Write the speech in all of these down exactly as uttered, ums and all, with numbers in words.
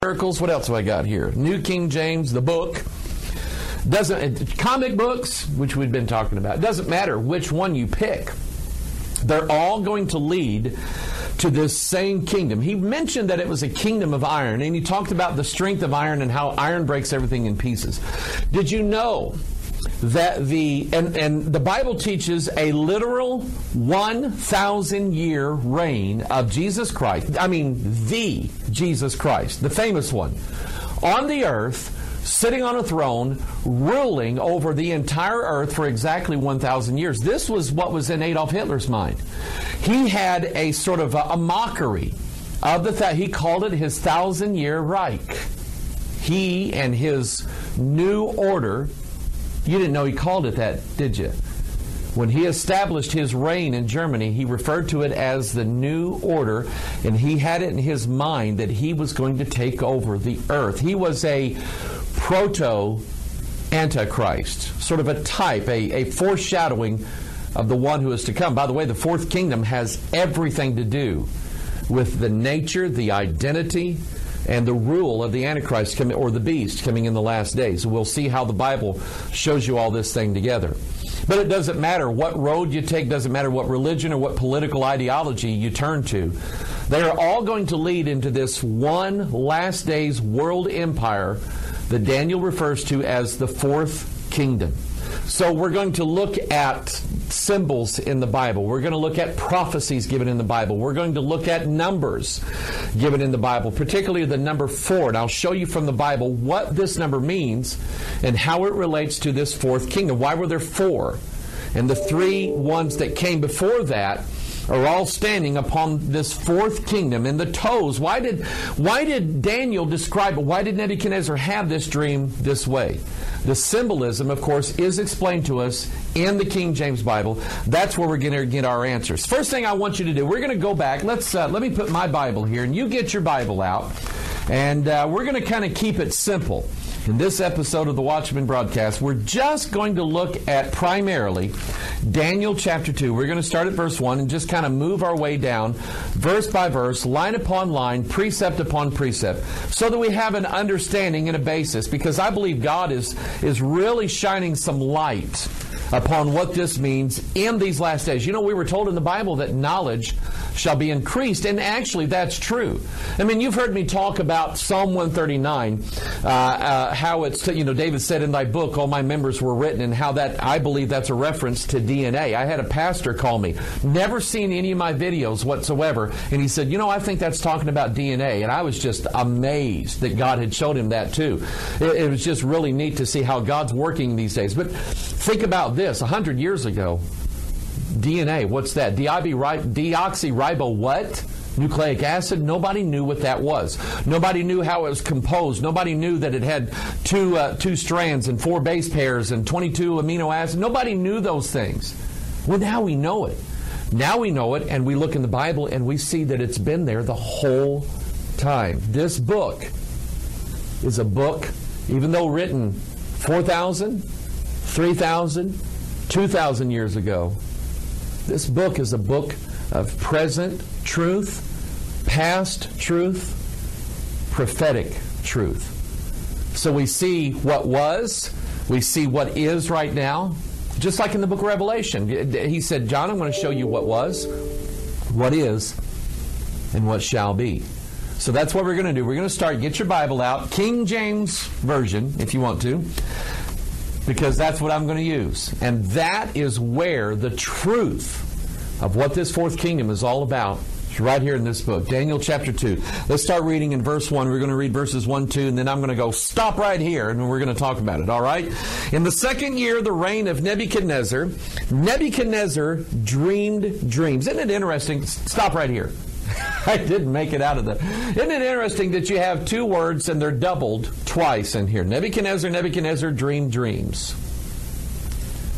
Miracles. What else have I got here? New King James, the book. Doesn't comic books, which we've been talking about. It doesn't matter which one you pick. They're all going to lead to this same kingdom. He mentioned that it was a kingdom of iron, and he talked about the strength of iron and how iron breaks everything in pieces. Did you know that the and, and the Bible teaches a literal one thousand year reign of Jesus Christ? I mean, the Jesus Christ, the famous one, on the earth, sitting on a throne, ruling over the entire earth for exactly one thousand years. This was what was in Adolf Hitler's mind. He had a sort of a, a mockery of the th- he called it his thousand-year Reich. He and his new order, you didn't know he called it that, did you? When he established his reign in Germany, he referred to it as the New Order, and he had it in his mind that he was going to take over the earth. He was a proto-antichrist, sort of a type, a, a foreshadowing of the one who is to come. By the way, the fourth kingdom has everything to do with the nature, the identity, and the rule of the Antichrist coming, or the beast coming in the last days. We'll see how the Bible shows you all this thing together. But it doesn't matter what road you take, doesn't matter what religion or what political ideology you turn to. They are all going to lead into this one last days world empire that Daniel refers to as the fourth kingdom. So we're going to look at symbols in the Bible. We're going to look at prophecies given in the Bible. We're going to look at numbers given in the Bible, particularly the number four. And I'll show you from the Bible what this number means and how it relates to this fourth kingdom. Why were there four? And the three ones that came before that are all standing upon this fourth kingdom and the toes. Why did, why did Daniel describe it? Why did Nebuchadnezzar have this dream this way? The symbolism, of course, is explained to us in the King James Bible. That's where we're going to get our answers. First thing I want you to do, we're going to go back. Let's uh, let me put my Bible here, and you get your Bible out. And uh, we're going to kind of keep it simple. In this episode of the Watchman Broadcast, we're just going to look at primarily Daniel chapter two. We're going to start at verse one and just kind of move our way down, verse by verse, line upon line, precept upon precept, so that we have an understanding and a basis, because I believe God is, is really shining some light upon what this means in these last days. You know, we were told in the Bible that knowledge shall be increased, and actually that's true. I mean, you've heard me talk about Psalm one thirty-nine, uh, uh, how it's, you know, David said, in thy book all my members were written, and how that, I believe that's a reference to D N A. I had a pastor call me, never seen any of my videos whatsoever, and he said, you know, I think that's talking about D N A, and I was just amazed that God had showed him that too. It, it was just really neat to see how God's working these days. But think about this, a hundred years ago, D N A, what's that? Deoxyribo what? Nucleic acid? Nobody knew what that was. Nobody knew how it was composed. Nobody knew that it had two uh, two strands and four base pairs and twenty-two amino acids. Nobody knew those things. Well, now we know it. Now we know it, and we look in the Bible and we see that it's been there the whole time. This book is a book, even though written four thousand, three thousand, two thousand years ago, this book is a book of present truth, past truth, prophetic truth. So we see what was, we see what is right now, just like in the book of Revelation. He said, John, I'm going to show you what was, what is, and what shall be. So that's what we're going to do. We're going to start, get your Bible out, King James Version, if you want to, because that's what I'm going to use. And that is where the truth of what this fourth kingdom is all about. It's right here in this book, Daniel chapter two. Let's start reading in verse one. We're going to read verses one, two, and then I'm going to go stop right here, and we're going to talk about it, all right? In the second year of the reign of Nebuchadnezzar, Nebuchadnezzar dreamed dreams. Isn't it interesting? Stop right here. I didn't make it out of the... Isn't it interesting that you have two words and they're doubled twice in here? Nebuchadnezzar, Nebuchadnezzar dreamed dreams.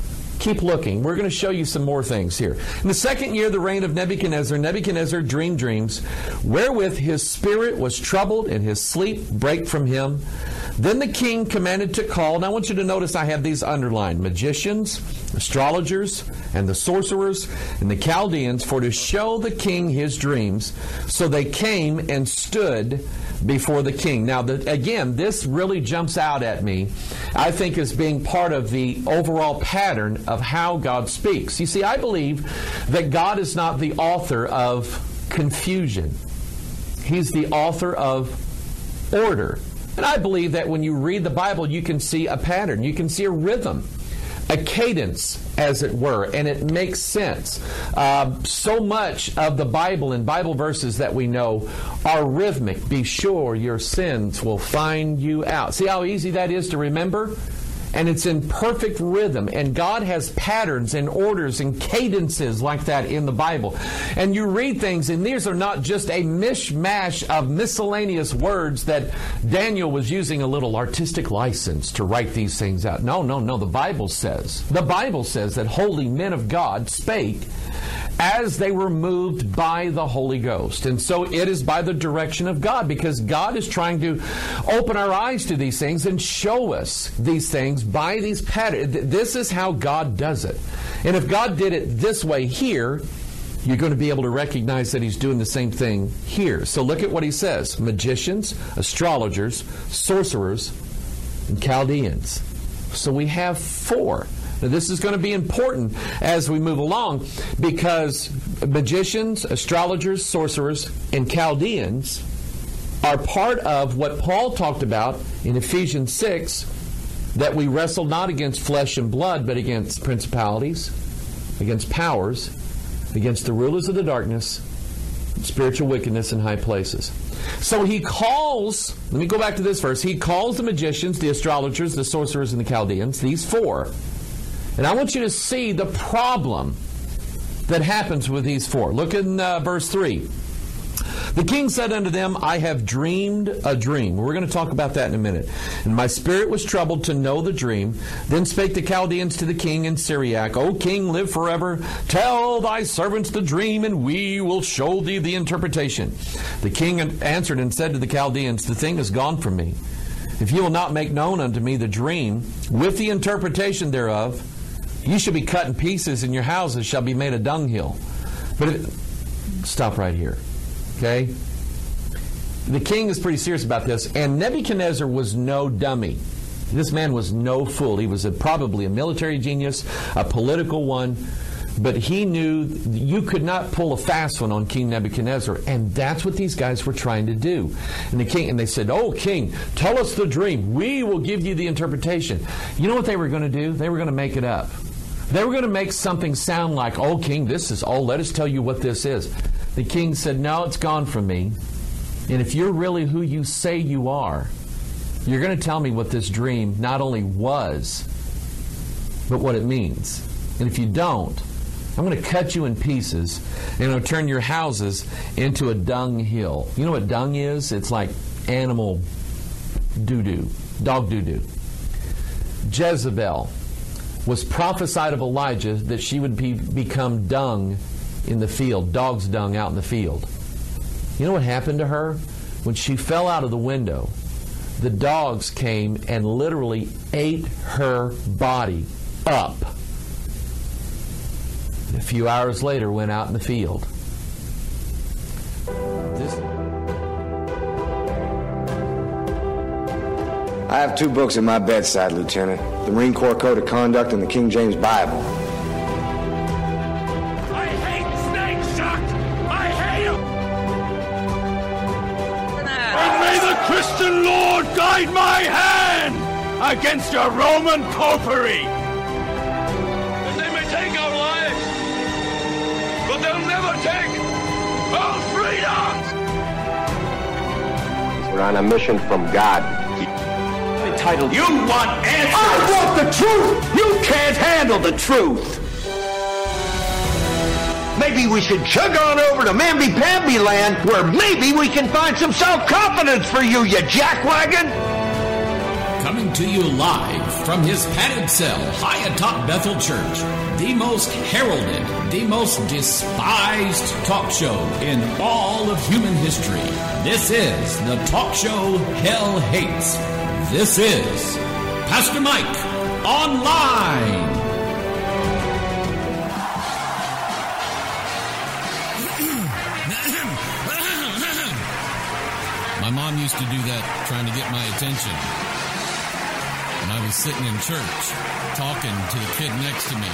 Keep looking. We're going to show you some more things here. In the second year of the reign of Nebuchadnezzar, Nebuchadnezzar dreamed dreams, wherewith his spirit was troubled, and his sleep brake from him. Then the king commanded to call, and I want you to notice I have these underlined, magicians, astrologers, and the sorcerers, and the Chaldeans, for to show the king his dreams. So they came and stood before the king. Now, the, again, this really jumps out at me, I think, as being part of the overall pattern of how God speaks. You see, I believe that God is not the author of confusion. He's the author of order. And I believe that when you read the Bible, you can see a pattern. You can see a rhythm, a cadence, as it were, and it makes sense. Uh, so much of the Bible and Bible verses that we know are rhythmic. Be sure your sins will find you out. See how easy that is to remember? And it's in perfect rhythm. And God has patterns and orders and cadences like that in the Bible. And you read things, and these are not just a mishmash of miscellaneous words that Daniel was using a little artistic license to write these things out. No, no, no. The Bible says, the Bible says that holy men of God spake as they were moved by the Holy Ghost. And so it is by the direction of God, because God is trying to open our eyes to these things and show us these things by these patterns. This is how God does it. And if God did it this way here, you're going to be able to recognize that He's doing the same thing here. So look at what He says. Magicians, astrologers, sorcerers, and Chaldeans. So we have four. Now, this is going to be important as we move along, because magicians, astrologers, sorcerers, and Chaldeans are part of what Paul talked about in Ephesians six, that we wrestle not against flesh and blood, but against principalities, against powers, against the rulers of the darkness, spiritual wickedness in high places. So he calls, let me go back to this verse, he calls the magicians, the astrologers, the sorcerers, and the Chaldeans, these four. And I want you to see the problem that happens with these four. Look in uh, verse three. The king said unto them, I have dreamed a dream. We're going to talk about that in a minute. And my spirit was troubled to know the dream. Then spake the Chaldeans to the king in Syriac, O king, live forever. Tell thy servants the dream, and we will show thee the interpretation. The king answered and said to the Chaldeans, the thing is gone from me. If you will not make known unto me the dream, with the interpretation thereof, you shall be cut in pieces, and your houses shall be made a dunghill. But it, stop right here. Okay? The king is pretty serious about this, and Nebuchadnezzar was no dummy. This man was no fool. He was a, probably a military genius, a political one, but he knew you could not pull a fast one on King Nebuchadnezzar, and that's what these guys were trying to do. And the king, and they said, "Oh, king, tell us the dream. We will give you the interpretation." You know what they were going to do? They were going to make it up. They were going to make something sound like, "Oh, king, this is, oh, let us tell you what this is." The king said, "No, it's gone from me. And if you're really who you say you are, you're going to tell me what this dream not only was, but what it means. And if you don't, I'm going to cut you in pieces, and I'll turn your houses into a dunghill." You know what dung is? It's like animal doo-doo, dog doo-doo. Jezebel was prophesied of Elijah that she would be, become dung in the field, dog's dung out in the field. You know what happened to her? When she fell out of the window, the dogs came and literally ate her body up. A few hours later, went out in the field. This... I have two books at my bedside, Lieutenant. The Marine Corps Code of Conduct and the King James Bible. I hate snakes, Chuck! I hate them! And may the Christian Lord guide my hand against your Roman popery! That they may take our lives, but they'll never take our freedom! We're on a mission from God. Entitled, you want answers! I want the truth! You can't handle the truth! Maybe we should chug on over to Mamby-Pamby land, where maybe we can find some self-confidence for you, you jackwagon! Coming to you live from his padded cell high atop Bethel Church, the most heralded, the most despised talk show in all of human history. This is the talk show hell hates. This is Pastor Mike Online. My mom used to do that, trying to get my attention. When I was sitting in church, talking to the kid next to me,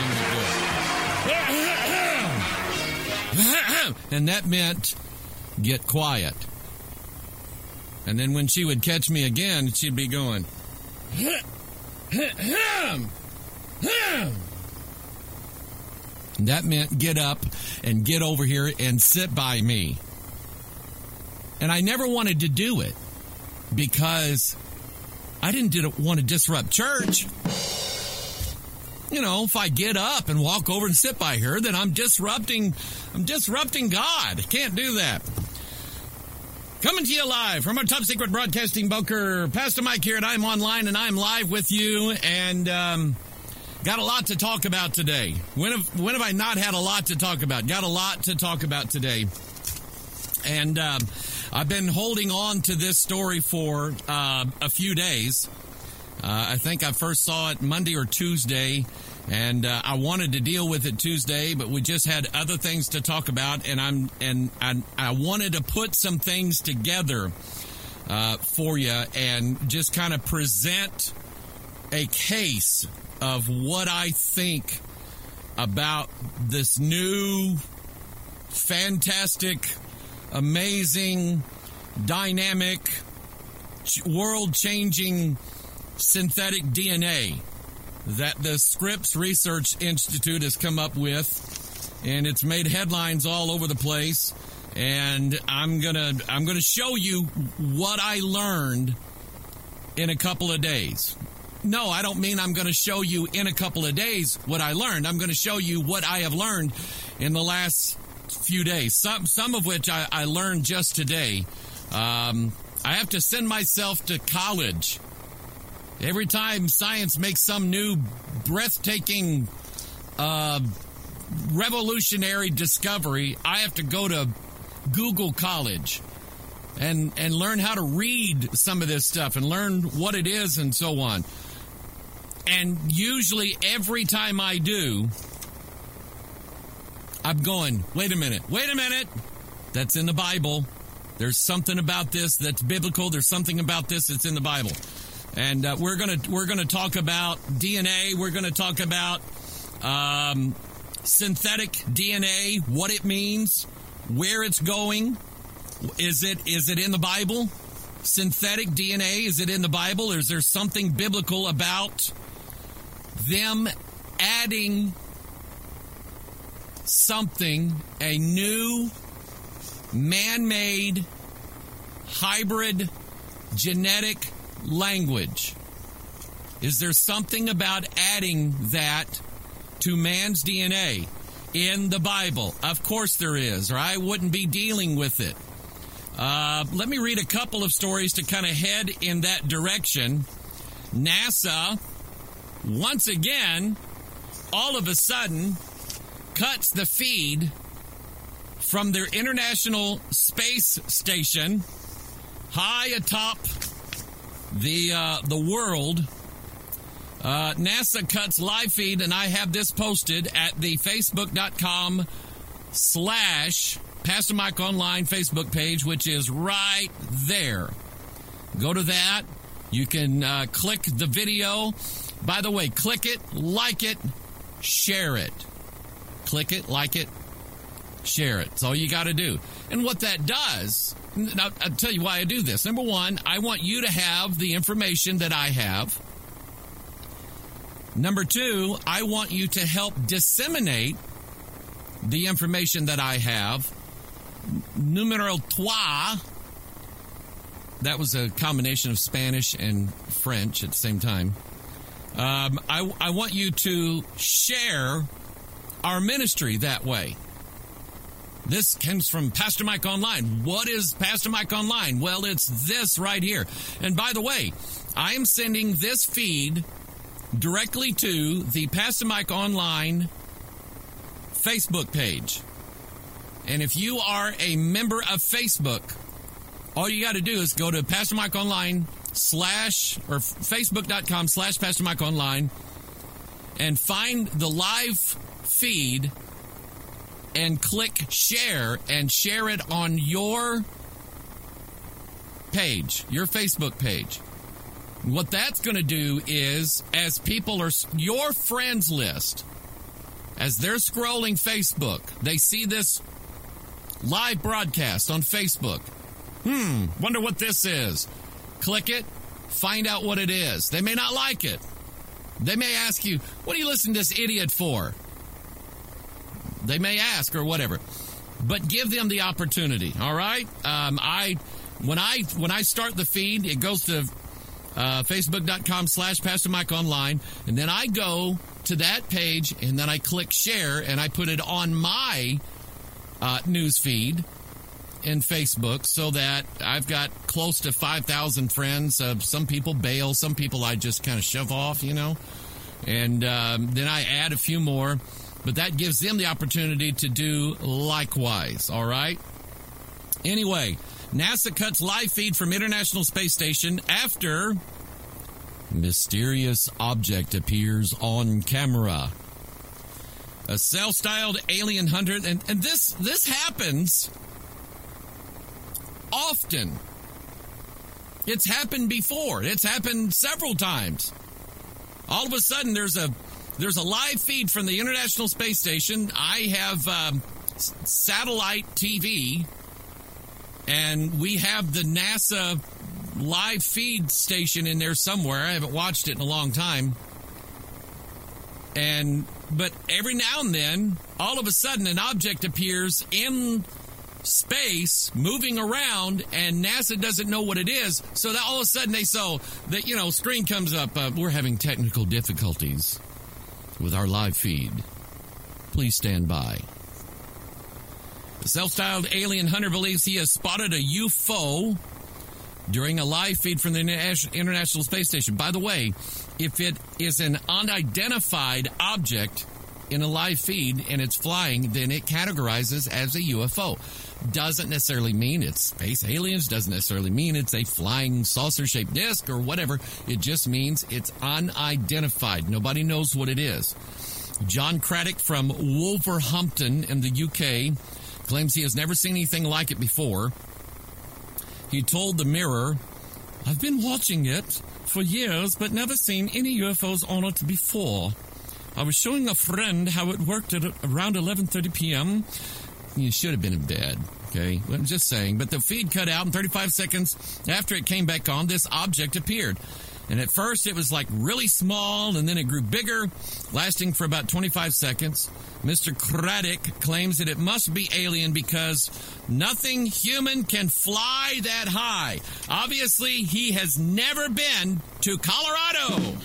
my mom would go, and that meant get quiet. And then when she would catch me again, she'd be going, and that meant get up and get over here and sit by me. And I never wanted to do it because I didn't did, want to disrupt church. You know, if I get up and walk over and sit by her, then I'm disrupting, I'm disrupting God. I can't do that. Coming to you live from our top secret broadcasting bunker, Pastor Mike here, and I'm online and I'm live with you, and um, got a lot to talk about today. When have, when have I not had a lot to talk about? Got a lot to talk about today. And um, I've been holding on to this story for uh, a few days. Uh, I think I first saw it Monday or Tuesday, and uh, I wanted to deal with it Tuesday, but we just had other things to talk about, and I'm and I, I wanted to put some things together uh, for you and just kind of present a case of what I think about this new, fantastic, amazing, dynamic, world-changing synthetic D N A that the Scripps Research Institute has come up with, and it's made headlines all over the place. And I'm gonna I'm gonna show you what I learned in a couple of days. No, I don't mean I'm going to show you in a couple of days what I learned. I'm going to show you what I have learned in the last few days, some some of which I, I learned just today. Um, I have to send myself to college. Every time science makes some new breathtaking, uh, revolutionary discovery, I have to go to Google College and, and learn how to read some of this stuff and learn what it is and so on. And usually every time I do, I'm going, wait a minute, wait a minute. That's in the Bible. There's something about this that's biblical. There's something about this that's in the Bible. And uh, we're gonna we're gonna talk about D N A. We're gonna talk about um, synthetic D N A, what it means, where it's going. Is it is it in the Bible? Synthetic D N A, is it in the Bible? Or is there something biblical about them adding something, a new man-made hybrid genetic language? Is there something about adding that to man's D N A in the Bible? Of course there is, or I wouldn't be dealing with it. Uh, let me read a couple of stories to kind of head in that direction. NASA, once again, all of a sudden, cuts the feed from their International Space Station high atop the uh, the world. Uh, NASA cuts live feed, and I have this posted at the facebook.com slash Pastor Mike Online Facebook page, which is right there. Go to that. You can uh, click the video. By the way, click it, like it, share it. Click it, like it, share it. That's all you got to do. And what that does, I'll, I'll tell you why I do this. Number one, I want you to have the information that I have. Number two, I want you to help disseminate the information that I have. Numero trois, that was a combination of Spanish and French at the same time. Um, I, I want you to share our ministry that way. This comes from Pastor Mike Online. What is Pastor Mike Online? Well, it's this right here. And by the way, I am sending this feed directly to the Pastor Mike Online Facebook page. And if you are a member of Facebook, all you got to do is go to Pastor Mike Online slash or facebook.com slash Pastor Mike Online and find the live feed and click share and share it on your page, your Facebook page. What that's going to do is, as people are, your friends list, as they're scrolling Facebook, they see this live broadcast on Facebook. Hmm, wonder what this is. Click it, find out what it is. They may not like it. They may ask you, what do you listen to this idiot for? They may ask or whatever, but give them the opportunity. All right. Um, I, when I, when I start the feed, it goes to, uh, facebook.com slash Pastor Mike Online. And then I go to that page and then I click share and I put it on my, uh, news feed in Facebook so that I've got close to five thousand friends. Uh, some people bail. Some people I just kind of shove off, you know, and, um, then I add a few more. But that gives them the opportunity to do likewise, all right? Anyway, NASA cuts live feed from International Space Station after mysterious object appears on camera. A self-styled alien hunter, and, and this this happens often. It's happened before. It's happened several times. All of a sudden, there's a There's a live feed from the International Space Station. I have um, satellite T V, and we have the NASA live feed station in there somewhere. I haven't watched it in a long time. And but every now and then, all of a sudden, an object appears in space, moving around, and NASA doesn't know what it is. So that all of a sudden, they so that you know, screen comes up. Uh, we're having technical difficulties with our live feed. Please stand by. The self-styled alien hunter believes he has spotted a U F O during a live feed from the International Space Station. By the way, if it is an unidentified object in a live feed and it's flying, then it categorizes as a U F O. Doesn't necessarily mean it's space aliens, doesn't necessarily mean it's a flying saucer-shaped disc or whatever. It just means it's unidentified. Nobody knows what it is. John Craddock from Wolverhampton in the U K claims he has never seen anything like it before. He told the Mirror, "I've been watching it for years, but never seen any U F Os on it before. I was showing a friend how it worked at around eleven thirty p.m. You should have been in bed, okay? I'm just saying. But the feed cut out, and thirty-five seconds after it came back on, this object appeared. And at first, it was like really small, and then it grew bigger, lasting for about twenty-five seconds. Mister Craddock claims that it must be alien because nothing human can fly that high. Obviously, he has never been to Colorado.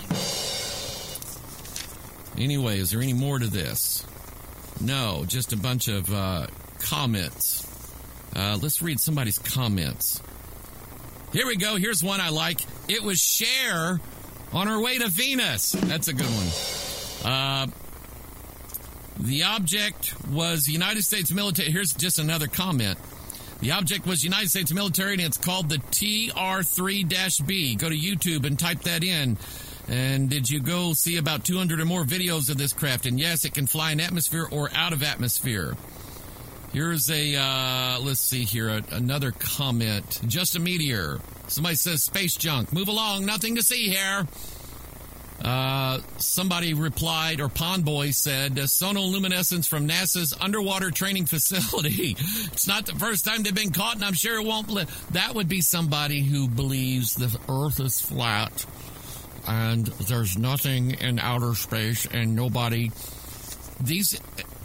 Anyway, is there any more to this? No, just a bunch of uh, comments. Uh, let's read somebody's comments. Here we go. Here's one I like. It was Cher on her way to Venus. That's a good one. Uh, the object was United States military. Here's just another comment. The object was United States military, and it's called the T R three B. Go to YouTube and type that in. And did you go see about two hundred or more videos of this craft? And yes, it can fly in atmosphere or out of atmosphere. Here's a, uh, let's see here, a, another comment. Just a meteor. Somebody says space junk. Move along, nothing to see here. Uh, somebody replied, or Pond Boy said, sonoluminescence from NASA's underwater training facility. It's not the first time they've been caught, and I'm sure it won't. Li- that would be somebody who believes the Earth is flat. And there's nothing in outer space, and nobody. These.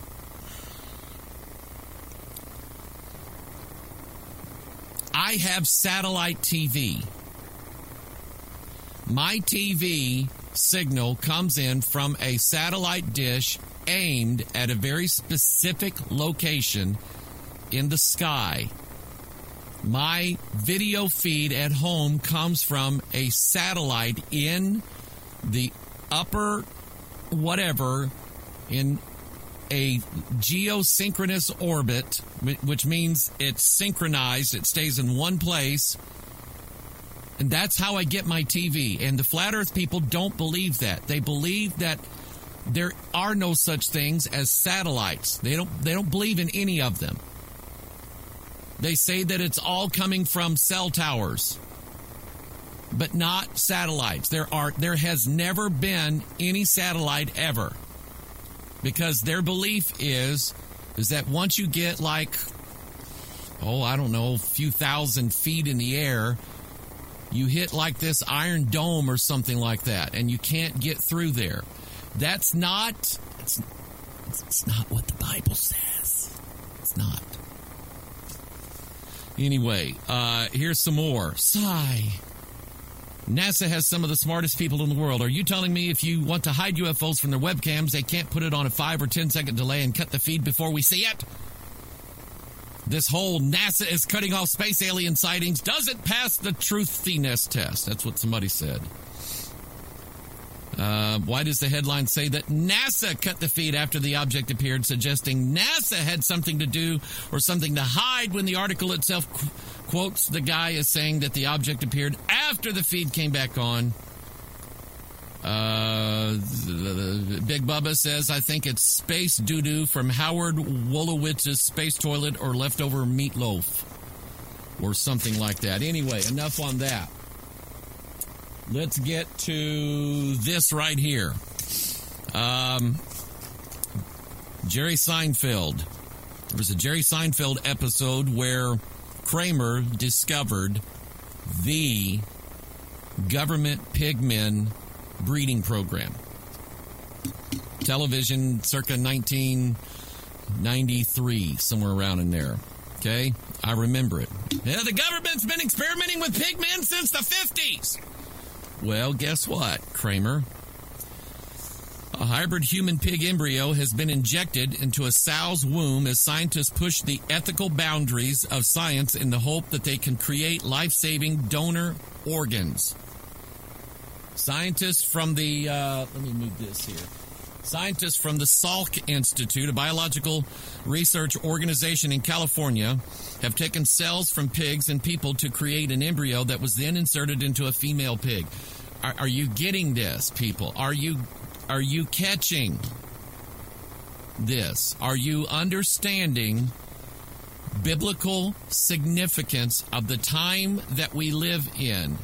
I have satellite T V. My T V signal comes in from a satellite dish aimed at a very specific location in the sky. My video feed at home comes from a satellite in the upper whatever, in a geosynchronous orbit, which means it's synchronized. It stays in one place. And that's how I get my T V. And the flat earth people don't believe that. They believe that there are no such things as satellites. They don't they don't believe in any of them. They say that it's all coming from cell towers, but not satellites. There are there has never been any satellite ever, because their belief is is that once you get like, oh, I don't know, a few thousand feet in the air, you hit like this iron dome or something like that, and you can't get through there. That's not it's, it's not what the Bible says. It's not. Anyway, uh, here's some more. Sigh. NASA has some of the smartest people in the world. Are you telling me if you want to hide U F Os from their webcams, they can't put it on a five or ten second delay and cut the feed before we see it? This whole NASA is cutting off space alien sightings doesn't pass the truthiness test. That's what somebody said. Uh, why does the headline say that NASA cut the feed after the object appeared, suggesting NASA had something to do or something to hide, when the article itself qu- quotes the guy as saying that the object appeared after the feed came back on? Uh, the, the, Big Bubba says, I think it's space doo-doo from Howard Wolowitz's space toilet or leftover meatloaf or something like that. Anyway, enough on that. Let's get to this right here. Um, Jerry Seinfeld. There was a Jerry Seinfeld episode where Kramer discovered the government pigmen breeding program. Television circa nineteen ninety-three, somewhere around in there. Okay? I remember it. Yeah, the government's been experimenting with pigmen since the fifties. Well, guess what, Kramer? A hybrid human-pig embryo has been injected into a sow's womb as scientists push the ethical boundaries of science in the hope that they can create life-saving donor organs. Scientists from the, uh, let me move this here. Scientists from the Salk Institute, a biological research organization in California, have taken cells from pigs and people to create an embryo that was then inserted into a female pig. Are, are you getting this, people? Are you are you catching this? Are you understanding biblical significance of the time that we live in?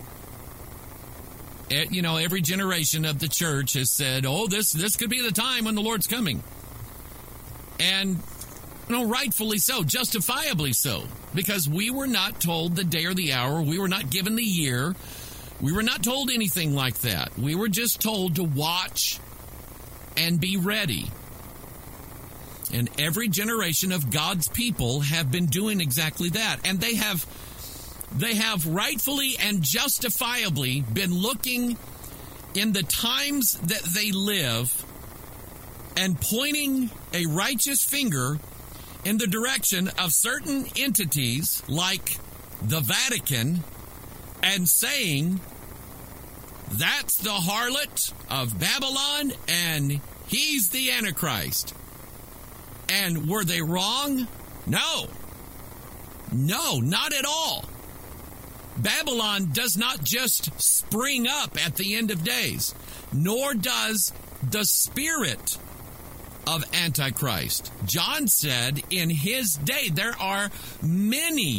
It, you know, every generation of the church has said, oh, this this could be the time when the Lord's coming. And, you know, rightfully so, justifiably so, because we were not told the day or the hour. We were not given the year. We were not told anything like that. We were just told to watch and be ready. And every generation of God's people have been doing exactly that. And they have they have rightfully and justifiably been looking in the times that they live and pointing a righteous finger in the direction of certain entities like the Vatican and saying, that's the harlot of Babylon and he's the Antichrist. And were they wrong? No. No, not at all. Babylon does not just spring up at the end of days, nor does the spirit of Antichrist. John said in his day there are many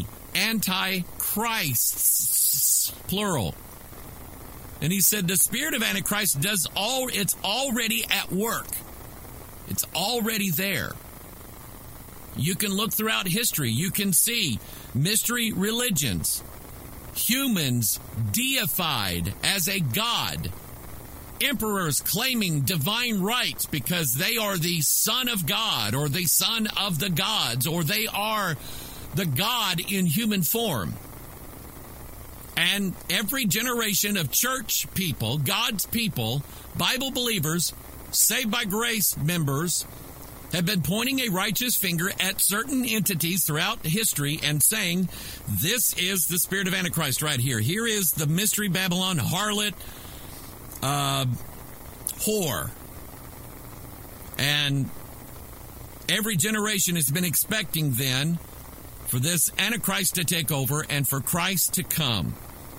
Antichrists, plural. And he said the spirit of Antichrist does all, it's already at work. It's already there. You can look throughout history. You can see mystery religions, humans deified as a god, emperors claiming divine rights because they are the son of God or the son of the gods, or they are the God in human form. And every generation of church people, God's people, Bible believers, saved by grace members, have been pointing a righteous finger at certain entities throughout history and saying, this is the spirit of Antichrist right here. Here is the mystery Babylon, harlot, uh, whore. And every generation has been expecting then for this Antichrist to take over and for Christ to come.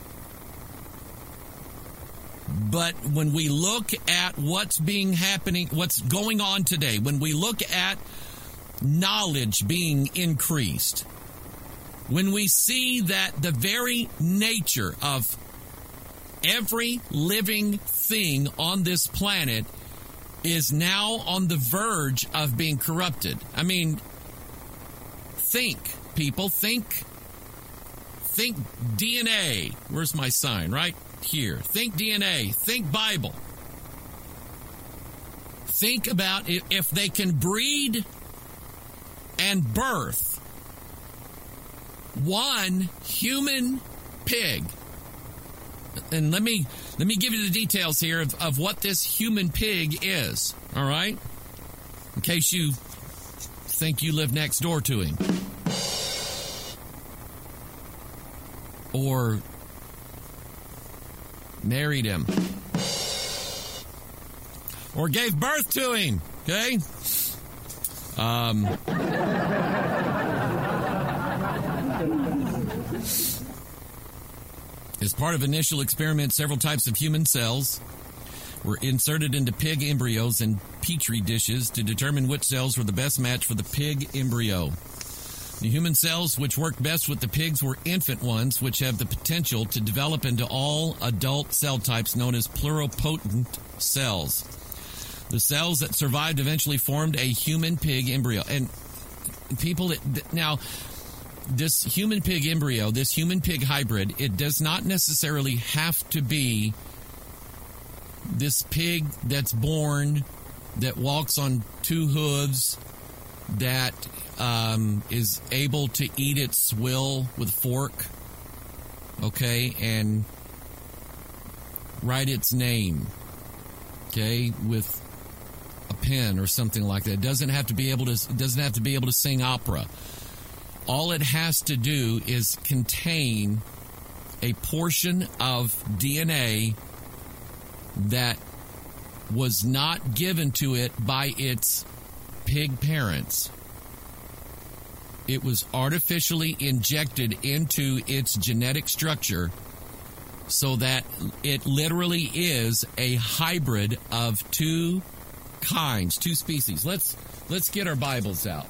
But when we look at what's being happening, what's going on today, when we look at knowledge being increased, when we see that the very nature of every living thing on this planet is now on the verge of being corrupted. I mean, think, people, think, think D N A. Where's my sign? Right here. Think D N A. Think Bible. Think about if they can breed and birth one human pig. And let me let me give you the details here of, of what this human pig is. All right? In case you think you live next door to him. Or married him. Or gave birth to him. Okay? Um, as part of initial experiments, several types of human cells were inserted into pig embryos in petri dishes to determine which cells were the best match for the pig embryo. The human cells which worked best with the pigs were infant ones, which have the potential to develop into all adult cell types known as pluripotent cells. The cells that survived eventually formed a human pig embryo. And people, now, this human pig embryo, this human pig hybrid, it does not necessarily have to be this pig that's born, that walks on two hooves, that um, is able to eat its swill with a fork, okay, and write its name, okay, with a pen or something like that. It doesn't have to be able to. It doesn't have to be able to sing opera. All it has to do is contain a portion of D N A that was not given to it by its pig parents. It was artificially injected into its genetic structure so that it literally is a hybrid of two kinds, two species. Let's let's get our Bibles out.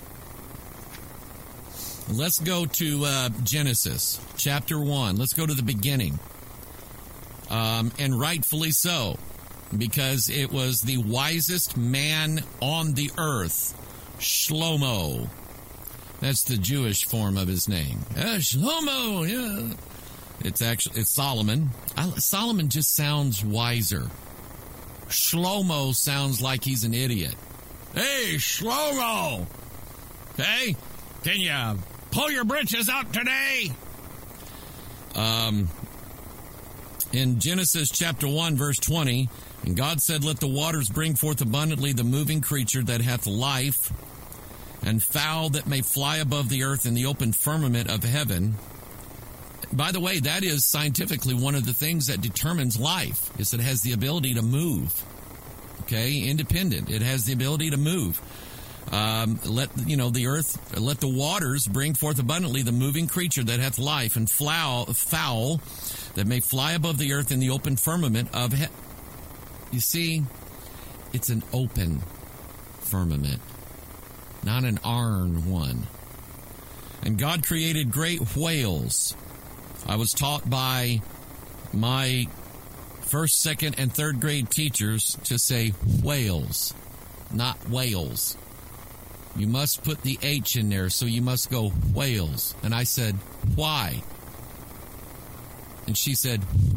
Let's go to uh, Genesis chapter one. Let's go to the beginning. Um, and rightfully so, because it was the wisest man on the earth, Shlomo. That's the Jewish form of his name. Uh, Shlomo, yeah. It's actually, it's Solomon. I, Solomon just sounds wiser. Shlomo sounds like he's an idiot. Hey, Shlomo! Hey, can you pull your britches out today? Um, in Genesis chapter one, verse twenty, and God said, let the waters bring forth abundantly the moving creature that hath life, and fowl that may fly above the earth in the open firmament of heaven. By the way, that is scientifically one of the things that determines life, is it has the ability to move. Okay, independent. It has the ability to move. Um, let you know the earth, let the waters bring forth abundantly the moving creature that hath life, and fowl, fowl that may fly above the earth in the open firmament of heaven. You see, it's an open firmament, not an iron one. And God created great whales. I was taught by my first, second, and third grade teachers to say whales, not whales. You must put the H in there, so you must go whales. And I said, why? And she said,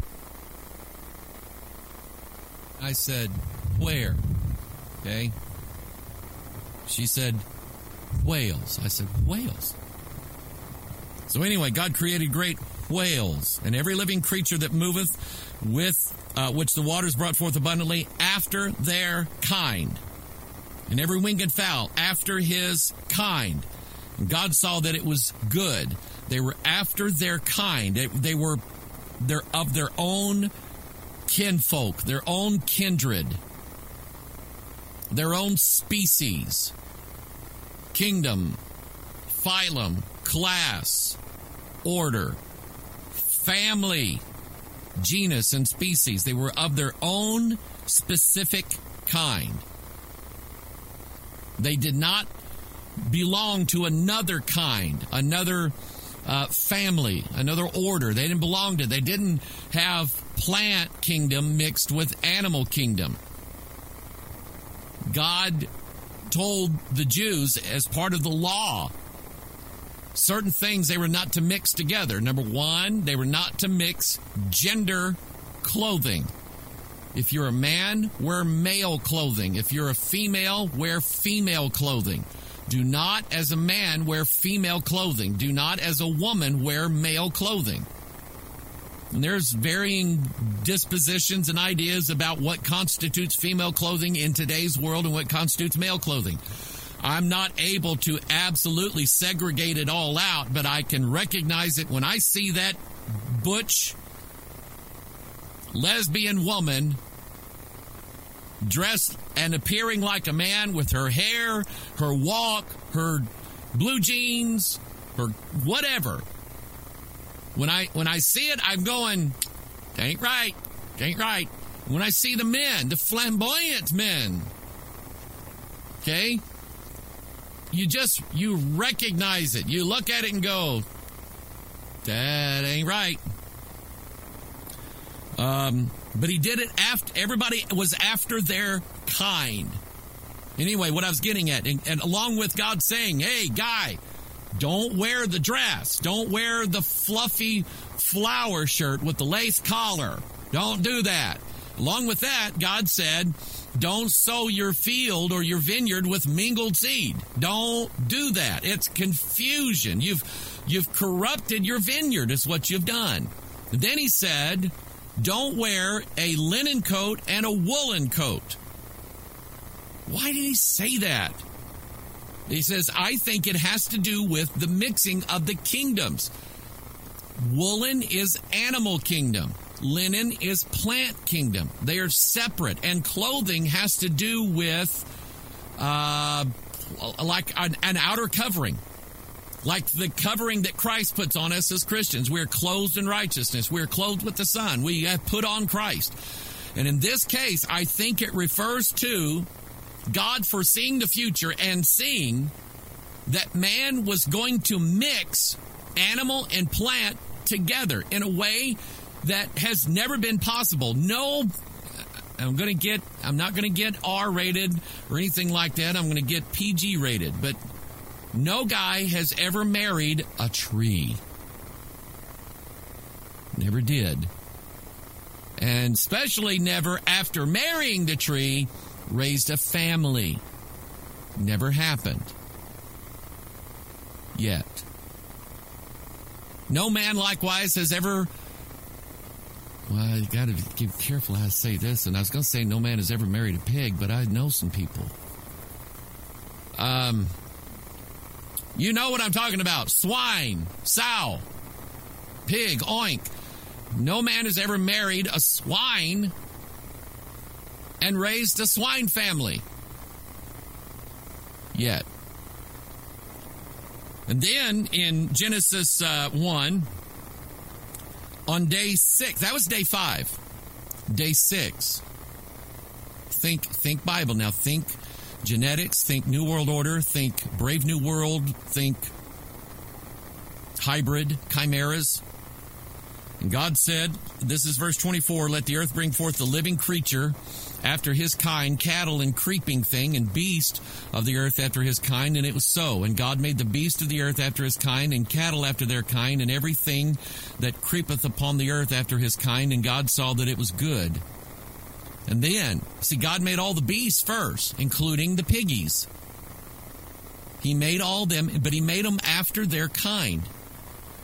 I said, where? Okay. She said, whales. I said, whales. So anyway, God created great whales, and every living creature that moveth, with uh, which the waters brought forth abundantly after their kind. and every winged fowl after his kind. And God saw that it was good. They were after their kind. They, they were they're of their own kinfolk, their own kindred, their own species, kingdom, phylum, class, order, family, genus, and species. They were of their own specific kind. They did not belong to another kind, another uh, family, another order. They didn't belong to. They didn't have plant kingdom mixed with animal kingdom. God told the Jews as part of the law certain things they were not to mix together. Number one, they were not to mix gender clothing. If you're a man, wear male clothing. If you're a female, wear female clothing. Do not, as a man, wear female clothing. Do not, as a woman, wear male clothing. And there's varying dispositions and ideas about what constitutes female clothing in today's world and what constitutes male clothing. I'm not able to absolutely segregate it all out, but I can recognize it when I see that butch lesbian woman dressed and appearing like a man with her hair, her walk, her blue jeans, her whatever. When I when I see it, I'm going, ain't right, ain't right. When I see the men, the flamboyant men, okay, you just, you recognize it. You look at it and go, that ain't right. Um, but he did it after, everybody was after their kind. Anyway, what I was getting at, and, and along with God saying, hey, guy, don't wear the dress. Don't wear the fluffy flower shirt with the lace collar. Don't do that. Along with that, God said, don't sow your field or your vineyard with mingled seed. Don't do that. It's confusion. You've you've corrupted your vineyard is what you've done. And then he said, don't wear a linen coat and a woolen coat. Why did he say that? He says, I think it has to do with the mixing of the kingdoms. Woolen is animal kingdom. Linen is plant kingdom. They are separate. And clothing has to do with uh, like an, an outer covering. Like the covering that Christ puts on us as Christians. We're clothed in righteousness. We're clothed with the Son. We have put on Christ. And in this case, I think it refers to God foreseeing the future and seeing that man was going to mix animal and plant together in a way that has never been possible. No, I'm going to get, I'm not going to get R rated or anything like that. I'm going to get P G rated. But no guy has ever married a tree. Never did. And especially never, after marrying the tree, raised a family. Never happened. Yet. No man, likewise, has ever... Well, you got to be careful how to say this. And I was going to say no man has ever married a pig, but I know some people. Um, you know what I'm talking about. Swine, sow, pig, oink. No man has ever married a swine and raised a swine family. Yet. And then in Genesis uh, one, on day six, that was day five, day six, think think Bible now, think genetics, think New World Order, think Brave New World, think hybrid, chimeras. And God said, this is verse twenty-four, let the earth bring forth the living creature after his kind, cattle and creeping thing, and beast of the earth after his kind, and it was so. And God made the beast of the earth after his kind, and cattle after their kind, and everything that creepeth upon the earth after his kind, and God saw that it was good. And then, see, God made all the beasts first, including the piggies. He made all them, but he made them after their kind.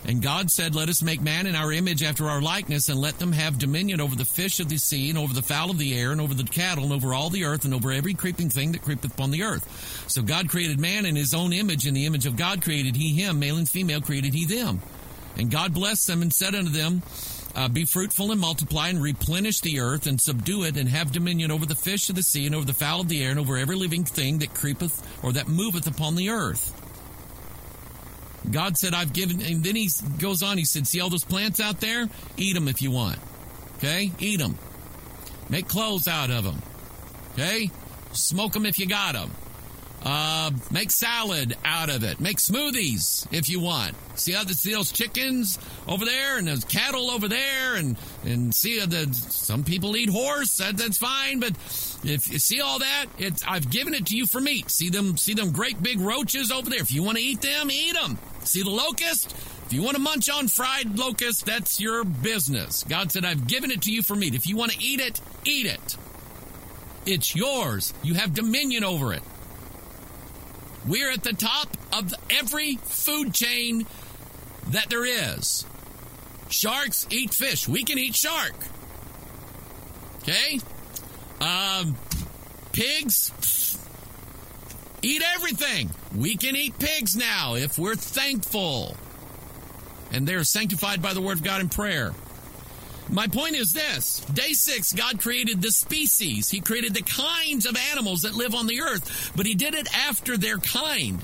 And God said, let us make man in our image after our likeness, and let them have dominion over the fish of the sea, and over the fowl of the air, and over the cattle, and over all the earth, and over every creeping thing that creepeth upon the earth. So God created man in his own image. In the image of God created he him. Male and female created he them. And God blessed them and said unto them, uh, be fruitful and multiply, and replenish the earth, and subdue it, and have dominion over the fish of the sea, and over the fowl of the air, and over every living thing that creepeth or that moveth upon the earth. God said, I've given, and then he goes on, he said, see all those plants out there? Eat them if you want. Okay? Eat them. Make clothes out of them. Okay? Smoke them if you got them. Uh, make salad out of it. Make smoothies if you want. See how the, see those chickens over there and those cattle over there, and and see the some people eat horse. That, that's fine, but if you see all that, it's I've given it to you for meat. See them see them great big roaches over there. If you want to eat them, eat them. See the locust? If you want to munch on fried locust, that's your business. God said, I've given it to you for meat. If you want to eat it, eat it. It's yours. You have dominion over it. We're at the top of every food chain that there is. Sharks eat fish. We can eat shark. Okay? Um, pigs eat everything. We can eat pigs now if we're thankful. And they're sanctified by the word of God in prayer. My point is this. Day six, God created the species. He created the kinds of animals that live on the earth, but he did it after their kind.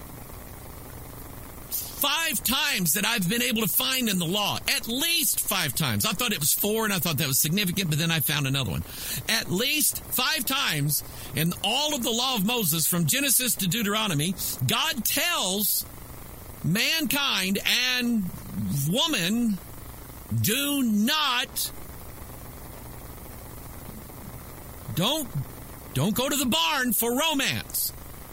Five times that I've been able to find in the law. At least five times. I thought it was four, and I thought that was significant, but then I found another one. At least five times in all of the law of Moses, from Genesis to Deuteronomy, God tells mankind and woman, do not, don't, don't go to the barn for romance.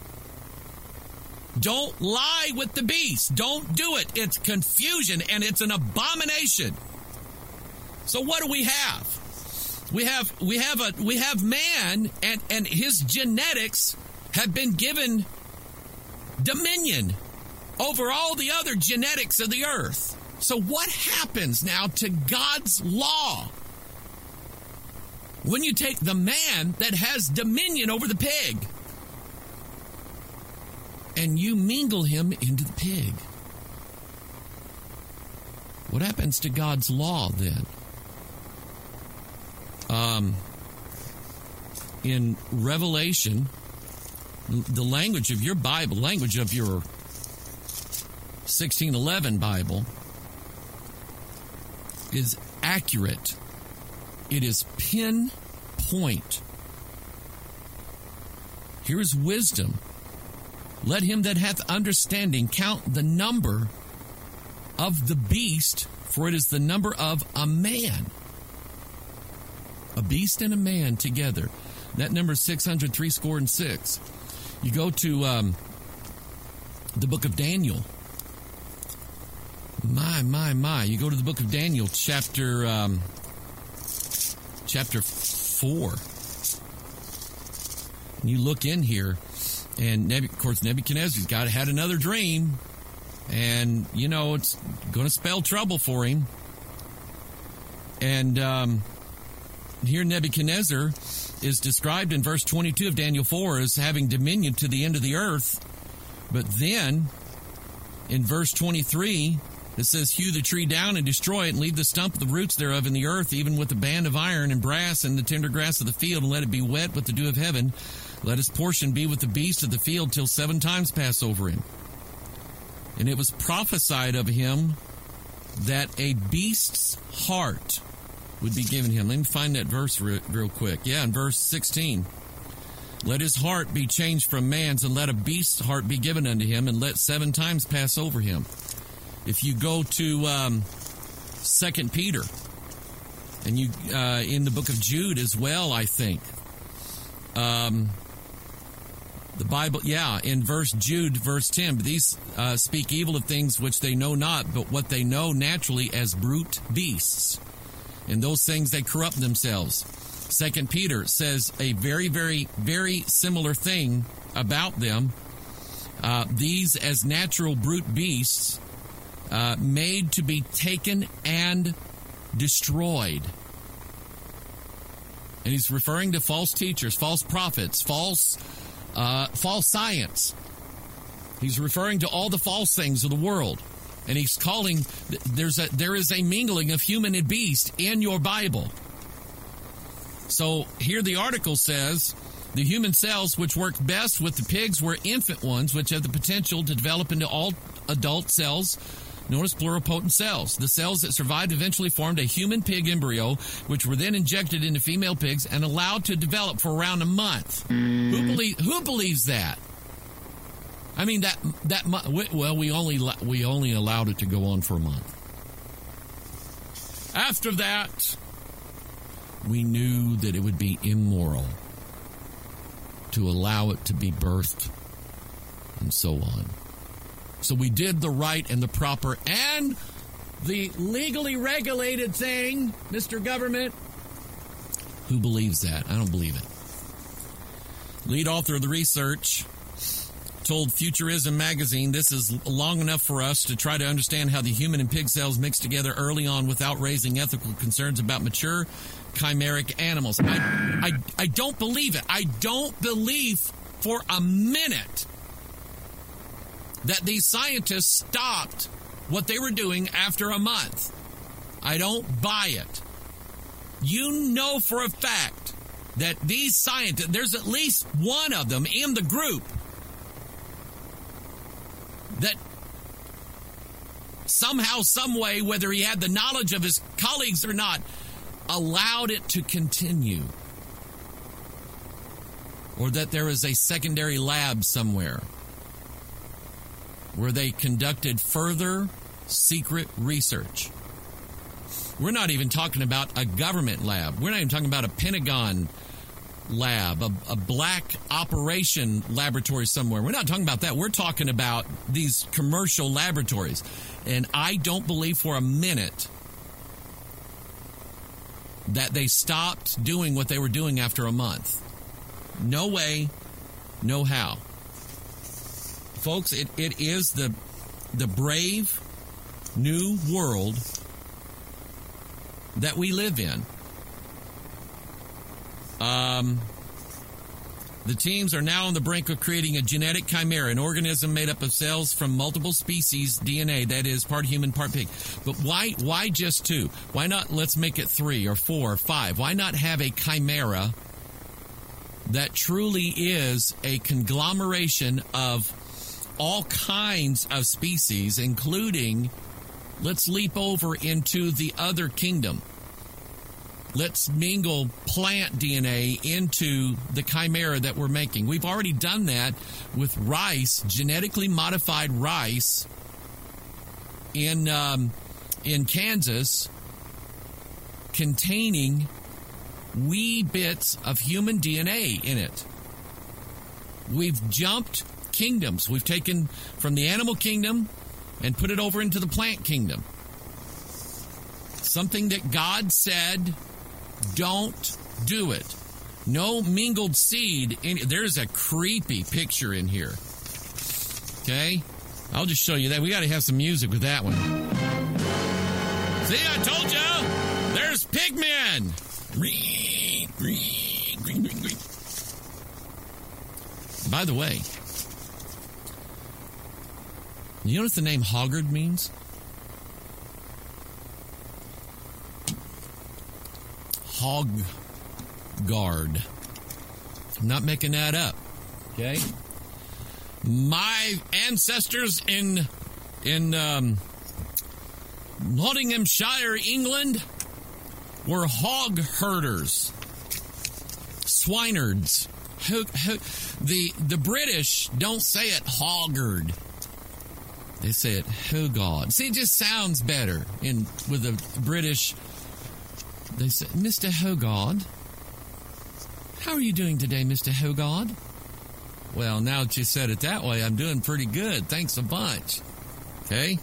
Don't lie with the beast. Don't do it. It's confusion, and it's an abomination. So what do we have? We have we have a we have man, and, and his genetics have been given dominion over all the other genetics of the earth. So what happens now to God's law when you take the man that has dominion over the pig and you mingle him into the pig? What happens to God's law then? Um, in Revelation, the language of your Bible, language of your sixteen eleven Bible, is accurate. It is pinpoint. Here is wisdom. Let him that hath understanding count the number of the beast, for it is the number of a man. A beast and a man together. That number is six hundred three score and six. You go to um, the book of Daniel. My, my, my. You go to the book of Daniel, chapter um, chapter four. And you look in here, and Nebu- of course Nebuchadnezzar's got had another dream, and, you know, it's going to spell trouble for him. And um, here Nebuchadnezzar is described in verse twenty-two of Daniel four as having dominion to the end of the earth. But then, in verse twenty-three, it says, hew the tree down and destroy it, and leave the stump of the roots thereof in the earth, even with a band of iron and brass and the tender grass of the field, and let it be wet with the dew of heaven. Let his portion be with the beast of the field till seven times pass over him. And it was prophesied of him that a beast's heart would be given him. Let me find that verse re- real quick. Yeah, in verse sixteen. Let his heart be changed from man's, and let a beast's heart be given unto him, and let seven times pass over him. If you go to um, Second Peter, and you uh, in the book of Jude as well, I think. Um, the Bible, yeah, in verse Jude, verse ten, but these uh, speak evil of things which they know not, but what they know naturally as brute beasts. And those things they corrupt themselves. Second Peter says a very, very, very similar thing about them. Uh, these as natural brute beasts uh, made to be taken and destroyed. And he's referring to false teachers, false prophets, false, uh, false science. He's referring to all the false things of the world. And he's calling, there's a, there is a mingling of human and beast in your Bible. So here the article says, the human cells which work best with the pigs were infant ones, which have the potential to develop into all adult cells, known as pluripotent cells. The cells that survived eventually formed a human pig embryo, which were then injected into female pigs and allowed to develop for around a month. Mm. Who, believe, who believes that? I mean, that, that well, we only, we only allowed it to go on for a month. After that, we knew that it would be immoral to allow it to be birthed and so on. So we did the right and the proper and the legally regulated thing, Mister Government. Who believes that? I don't believe it. Lead author of the research told Futurism magazine, this is long enough for us to try to understand how the human and pig cells mix together early on without raising ethical concerns about mature chimeric animals. I, I, I don't believe it. I don't believe for a minute that these scientists stopped what they were doing after a month. I don't buy it. You know for a fact that these scientists, there's at least one of them in the group that somehow, some way, whether he had the knowledge of his colleagues or not, allowed it to continue. Or that there is a secondary lab somewhere where they conducted further secret research. We're not even talking about a government lab. We're not even talking about a Pentagon lab, a, a black operation laboratory somewhere. We're not talking about that. We're talking about these commercial laboratories. And I don't believe for a minute that they stopped doing what they were doing after a month. No way, no how. Folks, it, it is the the brave new world that we live in. Um, the teams are now on the brink of creating a genetic chimera, an organism made up of cells from multiple species D N A, that is, part human, part pig. But why why just two? Why not let's make it three or four or five? Why not have a chimera that truly is a conglomeration of all kinds of species, including, let's leap over into the other kingdom. Let's mingle plant D N A into the chimera that we're making. We've already done that with rice, genetically modified rice in um, in Kansas, containing wee bits of human D N A in it. We've jumped kingdoms. We've taken from the animal kingdom and put it over into the plant kingdom. Something that God said, don't do it. No mingled seed. In, there's a creepy picture in here. Okay? I'll just show you that. We got to have some music with that one. See, I told you. There's pigmen. Green, green, green, green, green. By the way, you know what the name Hoggard means? Hog guard. I'm not making that up. Okay? My ancestors in in um, Nottinghamshire, England, were hog herders, swinards. Who, who, the the British don't say it hoggard. They say it hogod. See, it just sounds better in with the British. They say, Mister Hogod, how are you doing today, Mister Hogod? Well, now that you said it that way, I'm doing pretty good. Thanks a bunch. Okay?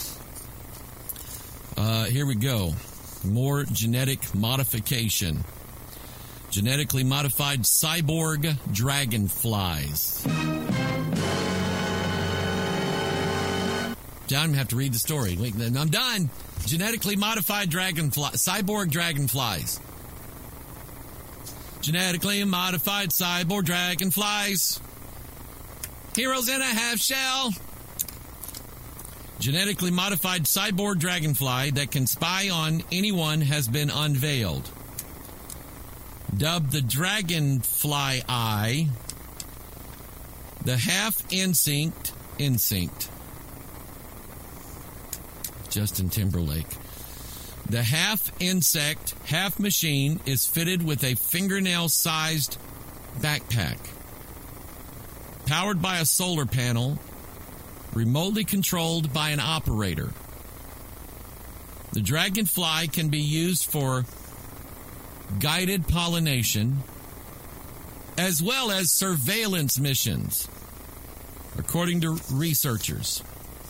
Uh, here we go. More genetic modification. Genetically modified cyborg dragonflies. down and have to read the story. Wait, I'm done. Genetically modified dragonfly, cyborg dragonflies. Genetically modified cyborg dragonflies. Heroes in a half shell. Genetically modified cyborg dragonfly that can spy on anyone has been unveiled. Dubbed the Dragonfly Eye, the half-instinct, instinct. Justin Timberlake. The half-insect, half-machine is fitted with a fingernail-sized backpack. Powered by a solar panel, remotely controlled by an operator. The Dragonfly can be used for guided pollination as well as surveillance missions, according to researchers.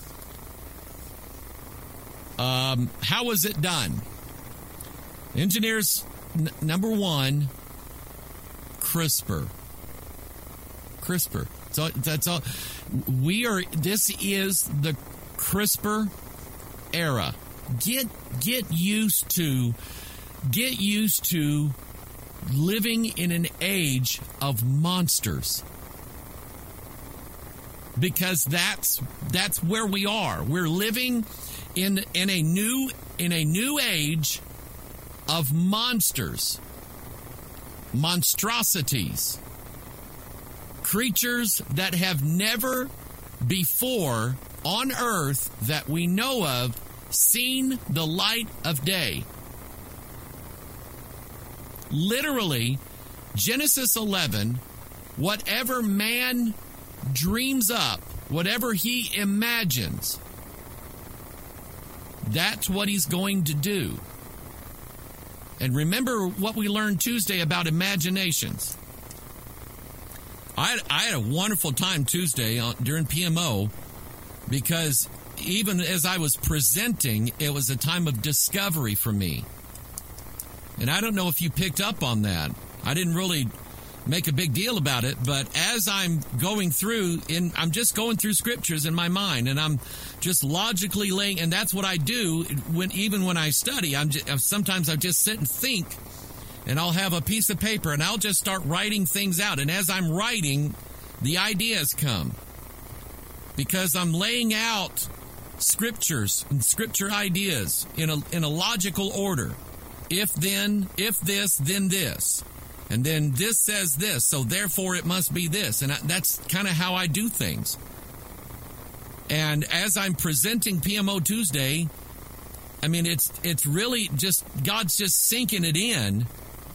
Um, how was it done? Engineers, n- number one, CRISPR. CRISPR. So that's all. We are. This is the CRISPR era. Get get used to get used to living in an age of monsters, because that's that's where we are. We're living in in a new in a new age of monsters, monstrosities. Creatures that have never before on earth that we know of seen the light of day. Literally, Genesis eleven, whatever man dreams up, whatever he imagines, that's what he's going to do. And remember what we learned Tuesday about imaginations. I had, I had a wonderful time Tuesday on, during P M O, because even as I was presenting, it was a time of discovery for me. And I don't know if you picked up on that. I didn't really make a big deal about it, but as I'm going through, in, I'm just going through scriptures in my mind, and I'm just logically laying, and that's what I do when even when I study. I'm just, sometimes I just sit and think. And I'll have a piece of paper, and I'll just start writing things out. And as I'm writing, the ideas come. Because I'm laying out scriptures and scripture ideas in a in a logical order. If then, if this, then this. And then this says this, so therefore it must be this. And I, that's kind of how I do things. And as I'm presenting P M O Tuesday, I mean, it's it's really just, God's just sinking it in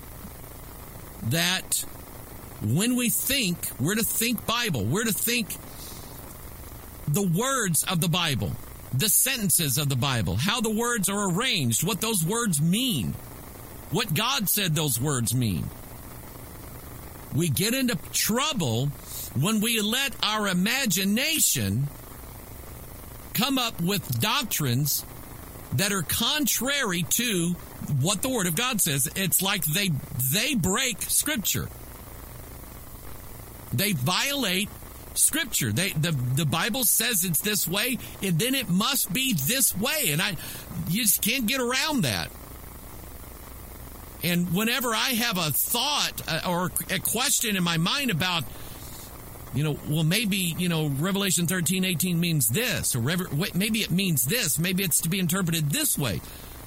that when we think, we're to think Bible. We're to think the words of the Bible, the sentences of the Bible, how the words are arranged, what those words mean, what God said those words mean. We get into trouble when we let our imagination come up with doctrines that are contrary to what the Word of God says. It's like they they break Scripture. They violate Scripture. They the, the Bible says it's this way, and then it must be this way. And I you just can't get around that. And whenever I have a thought uh, or a question in my mind about, you know, well, maybe, you know, Revelation thirteen eighteen means this, or maybe it means this, maybe it's to be interpreted this way.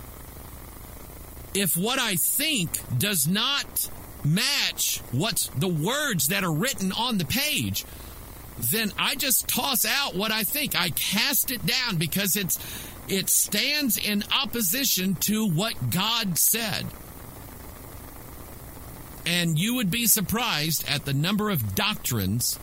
If what I think does not match what's the words that are written on the page, then I just toss out what I think. I cast it down because it's it stands in opposition to what God said. And you would be surprised at the number of doctrines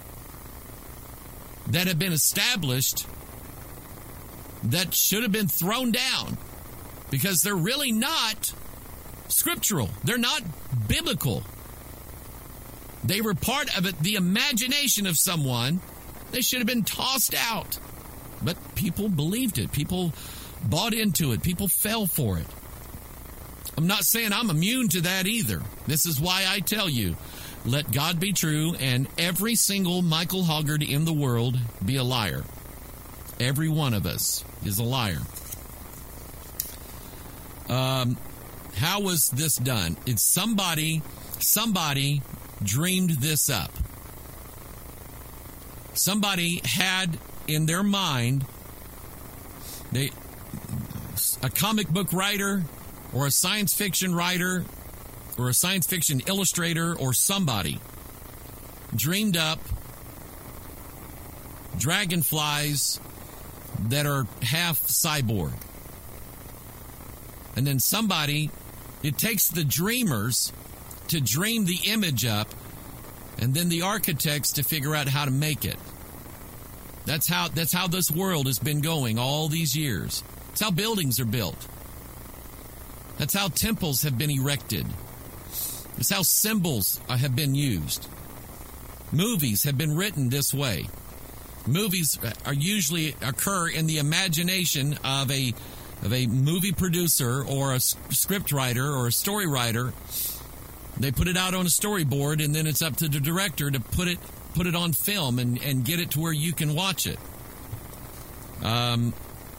that have been established that should have been thrown down because they're really not scriptural. They're not biblical. They were part of it, the imagination of someone. They should have been tossed out. But people believed it. People bought into it. People fell for it. I'm not saying I'm immune to that either. This is why I tell you, let God be true and every single Michael Hoggard in the world be a liar. Every one of us is a liar. Um, how was this done? It's somebody, somebody dreamed this up. Somebody had in their mind, they, a comic book writer or a science fiction writer or a science fiction illustrator or somebody dreamed up dragonflies that are half cyborg. And then somebody, it takes the dreamers to dream the image up, and then the architects to figure out how to make it. That's how that's how this world has been going all these years. That's how buildings are built. That's how temples have been erected. That's how symbols have been used. Movies have been written this way. Movies are usually occur in the imagination of a of a movie producer or a script writer or a story writer. They put it out on a storyboard, and then it's up to the director to put it put it on film and, and get it to where you can watch it. Um,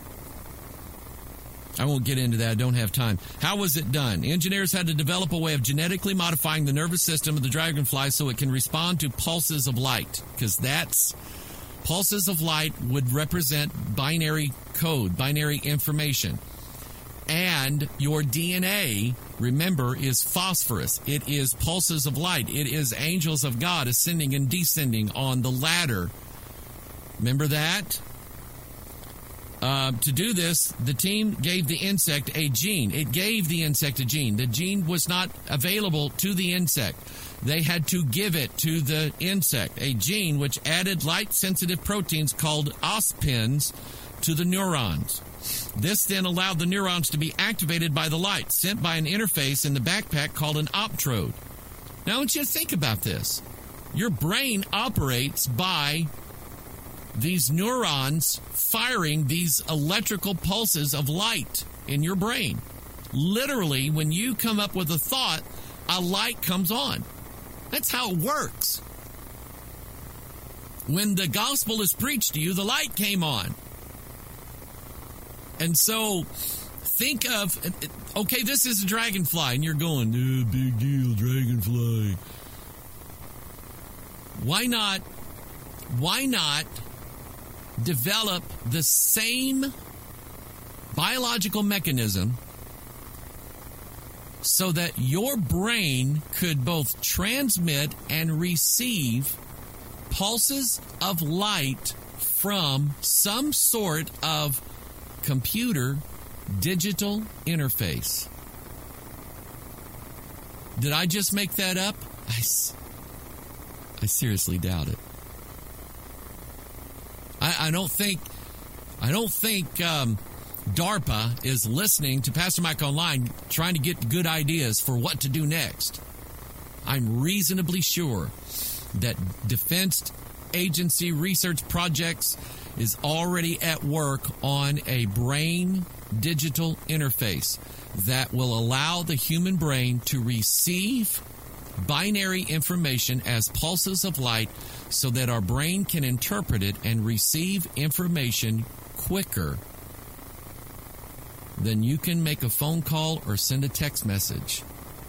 I won't get into that. I don't have time. How was it done? Engineers had to develop a way of genetically modifying the nervous system of the dragonfly so it can respond to pulses of light, because that's pulses of light would represent binary code, binary information. And your D N A, remember, is phosphorus. It is pulses of light. It is angels of God ascending and descending on the ladder. Remember that? Uh, to do this, the team gave the insect a gene. It gave the insect a gene. The gene was not available to the insect. They had to give it to the insect, a gene which added light-sensitive proteins called ospins to the neurons. This then allowed the neurons to be activated by the light sent by an interface in the backpack called an optrode. Now, I want you to think about this. Your brain operates by these neurons firing these electrical pulses of light in your brain. Literally, when you come up with a thought, a light comes on. That's how it works. When the gospel is preached to you, the light came on. And so, think of, okay, this is a dragonfly, and you're going, eh, big deal, dragonfly. Why not, why not develop the same biological mechanism so that your brain could both transmit and receive pulses of light from some sort of computer digital interface? Did I just make that up? I, I seriously doubt it. I, I don't think I don't think um, DARPA is listening to Pastor Mike Online trying to get good ideas for what to do next. I'm reasonably sure that Defense Agency research projects is already at work on a brain digital interface that will allow the human brain to receive binary information as pulses of light so that our brain can interpret it and receive information quicker than you can make a phone call or send a text message.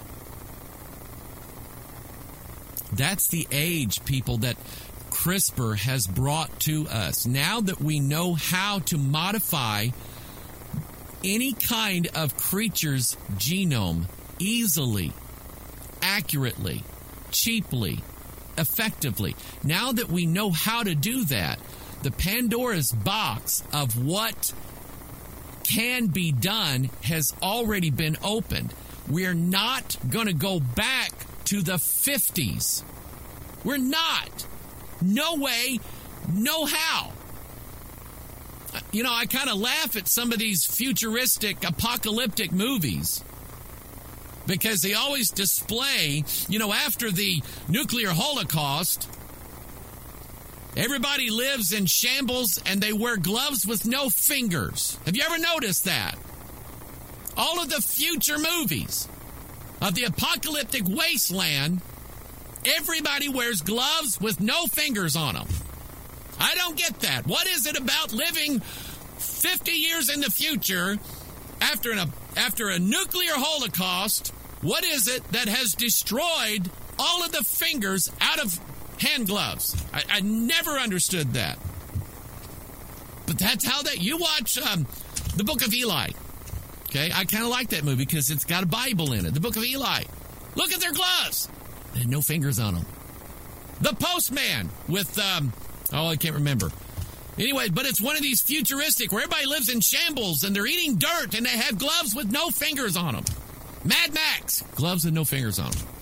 That's the age, people, that CRISPR has brought to us. Now that we know how to modify any kind of creature's genome easily, accurately, cheaply, effectively, now that we know how to do that, the Pandora's box of what can be done has already been opened. We're not going to go back to the fifties. We're not. No way, no how. You know, I kind of laugh at some of these futuristic, apocalyptic movies because they always display, you know, after the nuclear holocaust, everybody lives in shambles and they wear gloves with no fingers. Have you ever noticed that? All of the future movies of the apocalyptic wasteland, everybody wears gloves with no fingers on them. I don't get that. What is it about living fifty years in the future after an, after a nuclear holocaust? What is it that has destroyed all of the fingers out of hand gloves? I, I never understood that. But that's how that you watch um, the Book of Eli. Okay, I kind of like that movie because it's got a Bible in it. The Book of Eli. Look at their gloves. They had no fingers on them. The Postman with, um, oh, I can't remember. Anyway, but it's one of these futuristic where everybody lives in shambles and they're eating dirt and they have gloves with no fingers on them. Mad Max, gloves with no fingers on them.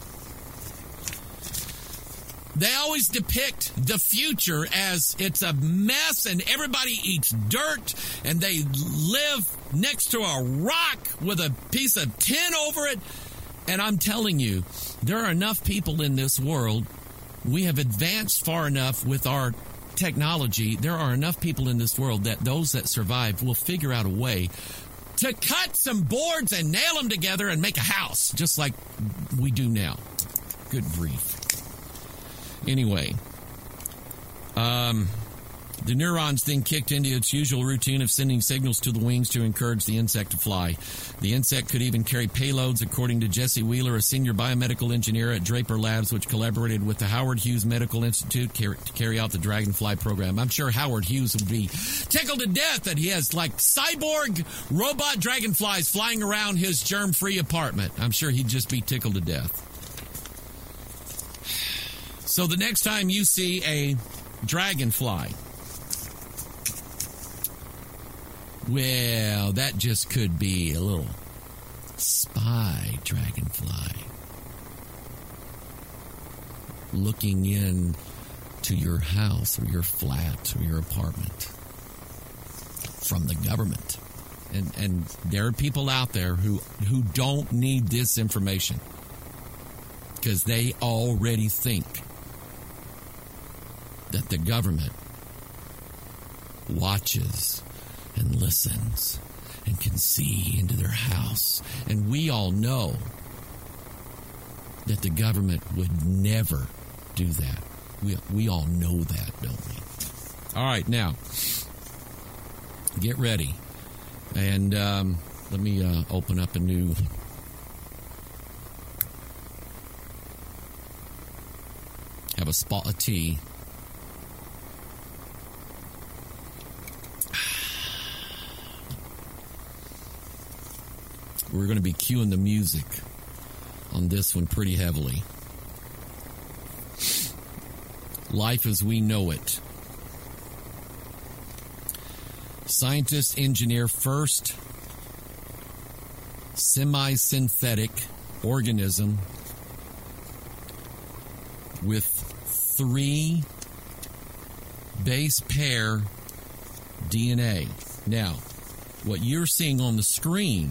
They always depict the future as it's a mess and everybody eats dirt and they live next to a rock with a piece of tin over it. And I'm telling you, there are enough people in this world. We have advanced far enough with our technology. There are enough people in this world that those that survive will figure out a way to cut some boards and nail them together and make a house, just like we do now. Good grief. Anyway, um, the neurons then kicked into its usual routine of sending signals to the wings to encourage the insect to fly. The insect could even carry payloads, according to Jesse Wheeler, a senior biomedical engineer at Draper Labs, which collaborated with the Howard Hughes Medical Institute to carry out the Dragonfly program. I'm sure Howard Hughes would be tickled to death that he has like cyborg robot dragonflies flying around his germ-free apartment. I'm sure he'd just be tickled to death. So the next time you see a dragonfly, well, that just could be a little spy dragonfly looking in to your house or your flat or your apartment from the government. And and there are people out there who, who don't need this information because they already think that the government watches and listens and can see into their house. And we all know that the government would never do that. We, we all know that, don't we? All right, now, get ready. And um, let me uh, open up a new... have a spot of tea. We're going to be cueing the music on this one pretty heavily. Life as we know it. Scientists engineer first semi-synthetic organism with three base pair D N A. Now, what you're seeing on the screen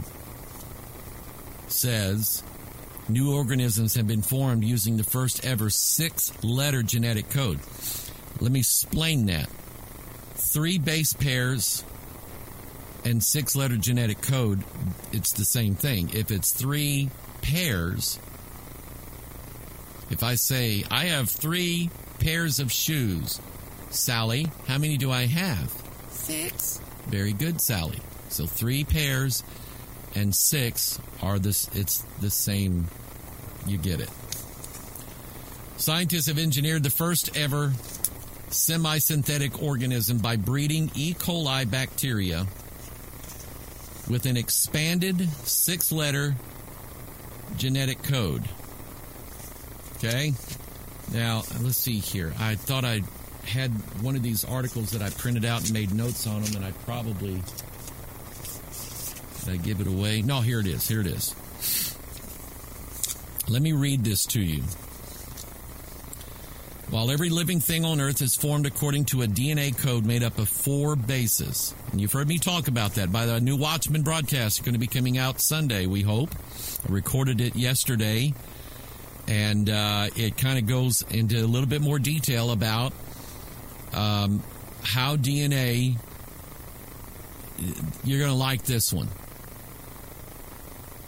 says new organisms have been formed using the first ever six-letter genetic code. Let me explain that. Three base pairs and six-letter genetic code, it's the same thing. If it's three pairs, if I say, I have three pairs of shoes, Sally, how many do I have? Six. Very good, Sally. So three pairs and six are this, it's the same, you get it. Scientists have engineered the first ever semi-synthetic organism by breeding E. coli bacteria with an expanded six-letter genetic code. Okay? Now, let's see here. I thought I had one of these articles that I printed out and made notes on them, and I probably... Did I give it away? No, here it is. Here it is. Let me read this to you. While every living thing on Earth is formed according to a D N A code made up of four bases, and you've heard me talk about that by the new Watchman broadcast going to be coming out Sunday, we hope. I recorded it yesterday, and uh, it kind of goes into a little bit more detail about um, how D N A, you're going to like this one.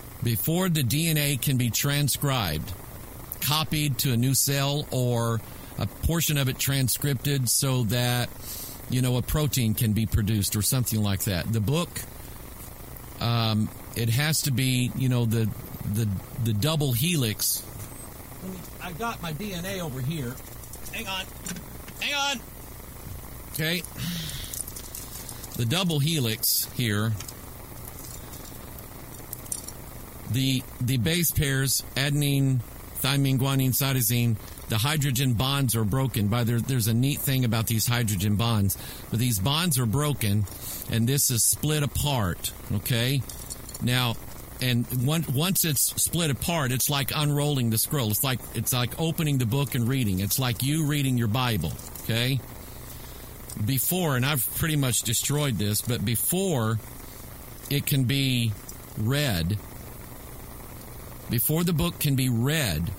Before the D N A can be transcribed, copied to a new cell, or a portion of it transcripted so that, you know, a protein can be produced or something like that. The book, um, it has to be, you know, the the the double helix. I got my D N A over here. Hang on. Hang on. Okay. The double helix here. The the base pairs, adenine, thymine, guanine, cytosine, the hydrogen bonds are broken. By there, there's a neat thing about these hydrogen bonds. But these bonds are broken, and this is split apart, okay? Now, and one, once it's split apart, it's like unrolling the scroll. It's like it's like opening the book and reading. It's like you reading your Bible, okay? Before, and I've pretty much destroyed this, but before it can be read, before the book can be read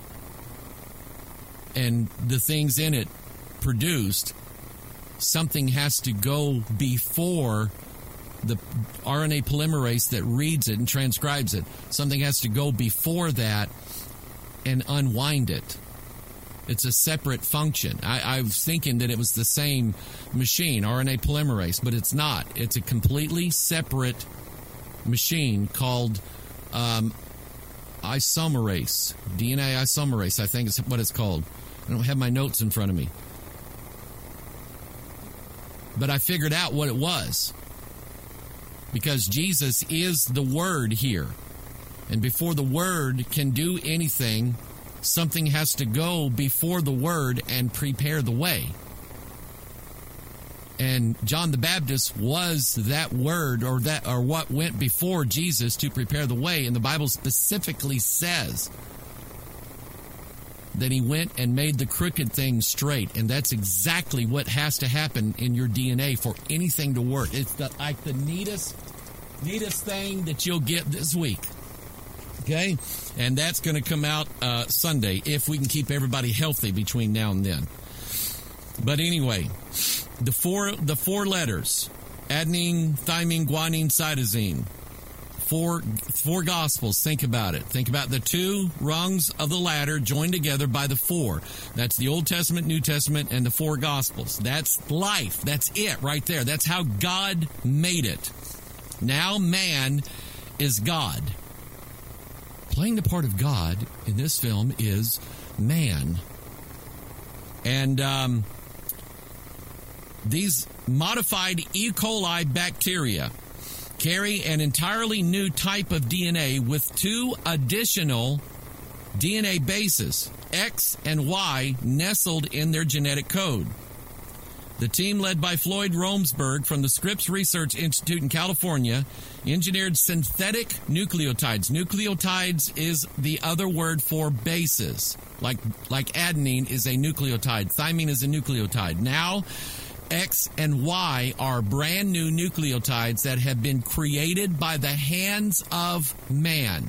and the things in it produced, something has to go before the R N A polymerase that reads it and transcribes it. Something has to go before that and unwind it. It's a separate function. I, I was thinking that it was the same machine, R N A polymerase, but it's not. It's a completely separate machine called um, isomerase, D N A isomerase, I think is what it's called. I don't have my notes in front of me. But I figured out what it was. Because Jesus is the Word here. And before the Word can do anything, something has to go before the Word and prepare the way. And John the Baptist was that Word, or that, or what went before Jesus to prepare the way. And the Bible specifically says that he went and made the crooked things straight. And that's exactly what has to happen in your D N A for anything to work. It's the, like the neatest, neatest thing that you'll get this week. Okay? And that's going to come out uh, Sunday if we can keep everybody healthy between now and then. But anyway, the four the four letters, adenine, thymine, guanine, cytosine. Four, four Gospels. Think about it. Think about the two rungs of the ladder joined together by the four. That's the Old Testament, New Testament, and the four Gospels. That's life. That's it right there. That's how God made it. Now man is God. Playing the part of God in this film is man. And um, these modified E. coli bacteria carry an entirely new type of D N A with two additional D N A bases, X and Y, nestled in their genetic code. The team led by Floyd Romsberg from the Scripps Research Institute in California engineered synthetic nucleotides. Nucleotides is the other word for bases. Like, like adenine is a nucleotide. Thymine is a nucleotide. Now, X and Y are brand new nucleotides that have been created by the hands of man.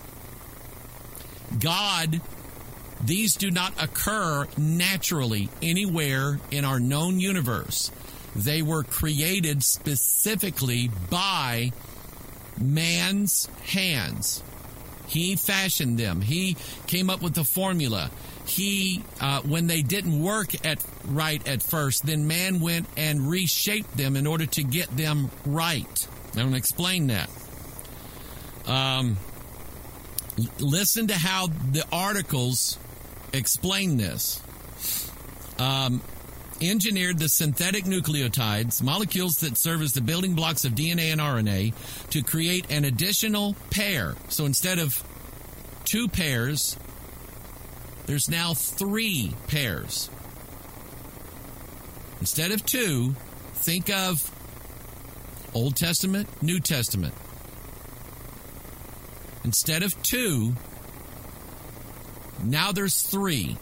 God, these do not occur naturally anywhere in our known universe. They were created specifically by man's hands. He fashioned them. He came up with the formula. He, uh, when they didn't work at right at first, then man went and reshaped them in order to get them right. I'm going to explain that. Um, l- listen to how the articles explain this. Um, engineered the synthetic nucleotides, molecules that serve as the building blocks of D N A and R N A, to create an additional pair. So instead of two pairs, there's now three pairs. Instead of two, think of Old Testament, New Testament. Instead of two, now there's three.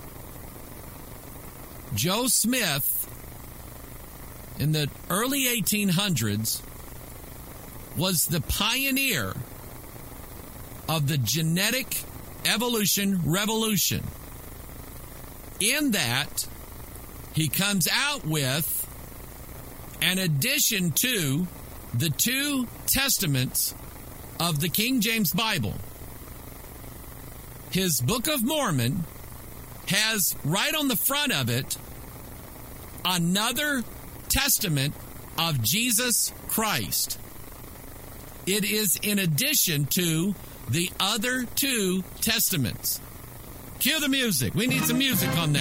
Joe Smith, in the early eighteen hundreds, was the pioneer of the genetic evolution revolution. In that, he comes out with an addition to the two testaments of the King James Bible. His Book of Mormon has right on the front of it another testament of Jesus Christ. It is in addition to the other two testaments. Cue the music. We need some music on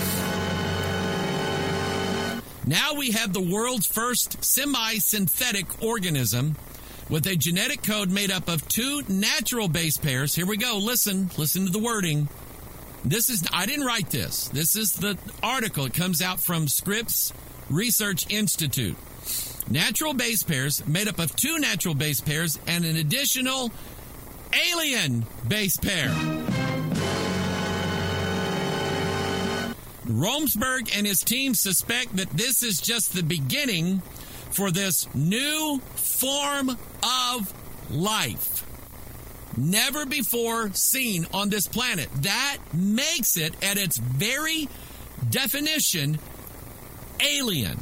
that. Now we have the world's first semi-synthetic organism with a genetic code made up of two natural base pairs. Here we go. Listen. Listen to the wording. This is, I didn't write this. This is the article. It comes out from Scripps Research Institute. Natural base pairs made up of two natural base pairs and an additional alien base pair. Romsberg and his team suspect that this is just the beginning for this new form of life, never before seen on this planet. That makes it, at its very definition, alien.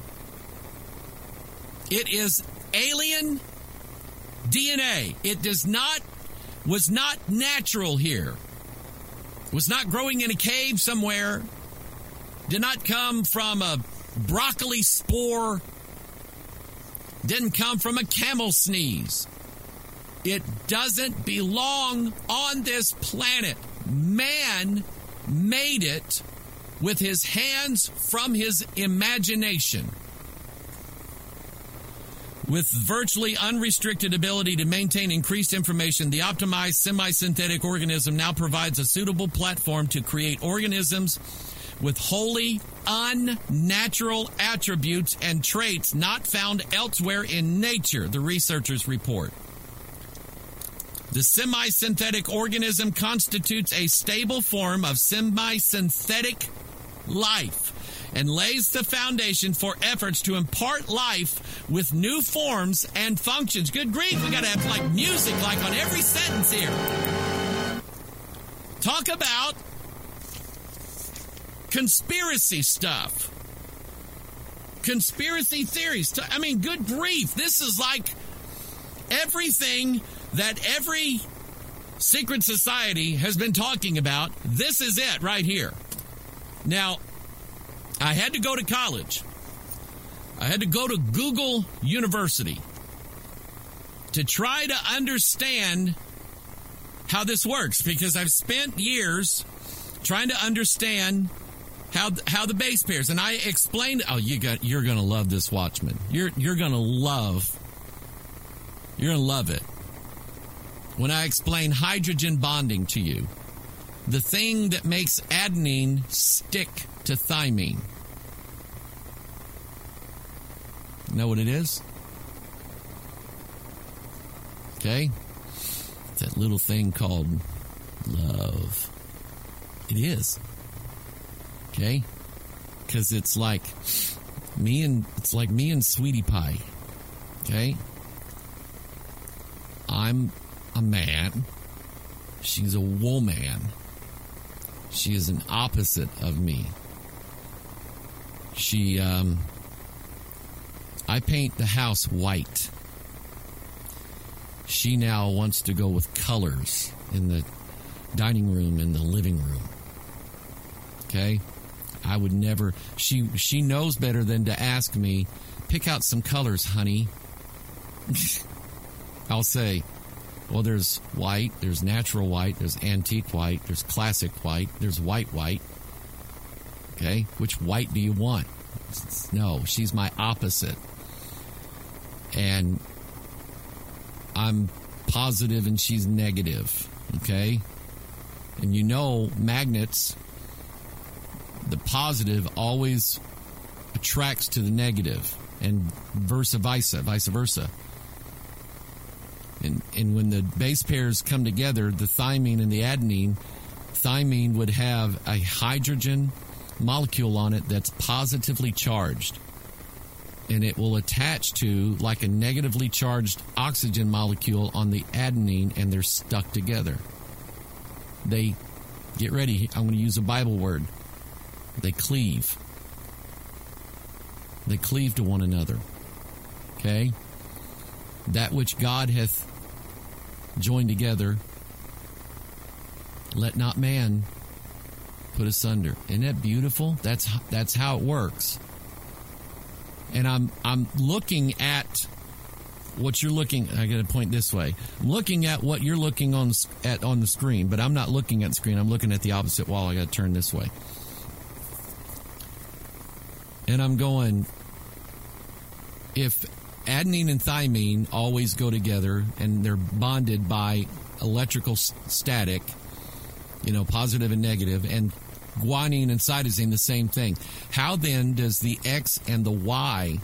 It is alien D N A. It does not, was not natural here. Was not growing in a cave somewhere. Did not come from a broccoli spore. Didn't come from a camel sneeze. It doesn't belong on this planet. Man made it with his hands from his imagination. With virtually unrestricted ability to maintain increased information, the optimized semi-synthetic organism now provides a suitable platform to create organisms with wholly unnatural attributes and traits not found elsewhere in nature, the researchers report. The semi-synthetic organism constitutes a stable form of semi-synthetic life and lays the foundation for efforts to impart life with new forms and functions. Good grief, we got to have like music like on every sentence here. Talk about conspiracy stuff. Conspiracy theories. I mean, good grief. This is like everything that every secret society has been talking about. This is it right here. Now, I had to go to college. I had to go to Google University to try to understand how this works, because I've spent years trying to understand how how the base pairs, and I explained. Oh, you got you're gonna love this, Watchman. You're you're gonna love. You're gonna love it when I explain hydrogen bonding to you, the thing that makes adenine stick to thymine. You know what it is? Okay, it's that little thing called love. It is. Okay, because it's like me and it's like me and Sweetie Pie. Okay, I'm a man. She's a woman. She is an opposite of me. She, um, I paint the house white. She now wants to go with colors in the dining room and the living room. Okay. I would never, she she knows better than to ask me, pick out some colors, honey. I'll say, well, there's white, there's natural white, there's antique white, there's classic white, there's white white. Okay, which white do you want? No, she's my opposite. And I'm positive and she's negative. Okay? And you know, magnets, the positive always attracts to the negative, and versa versa, vice versa. And and when the base pairs come together, the thymine and the adenine, thymine would have a hydrogen molecule on it that's positively charged, and it will attach to like a negatively charged oxygen molecule on the adenine, and they're stuck together. They, get ready, I'm going to use a Bible word. They cleave. They cleave to one another. Okay? That which God hath joined together, let not man put asunder. Isn't that beautiful? That's that's how it works. And I'm I'm looking at what you're looking. I got to point this way. I'm looking at what you're looking on at on the screen, but I'm not looking at the screen. I'm looking at the opposite wall. I got to turn this way. And I'm going, if adenine and thymine always go together and they're bonded by electrical static, you know, positive and negative, and guanine and cytosine the same thing, how then does the X and the Y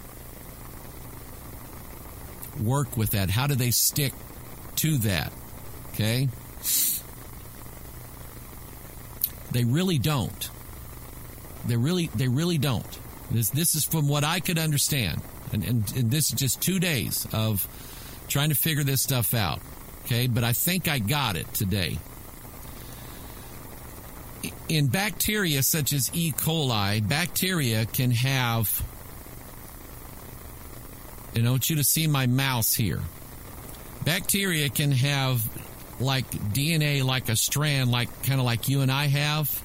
work with that? How do they stick to that? Okay? They really don't. They really they really don't. This this is from what I could understand. And, and, and this is just two days of trying to figure this stuff out. Okay? But I think I got it today. In bacteria such as E. coli, bacteria can have, and I want you to see my mouse here. Bacteria can have like D N A, like a strand, like kind of like you and I have.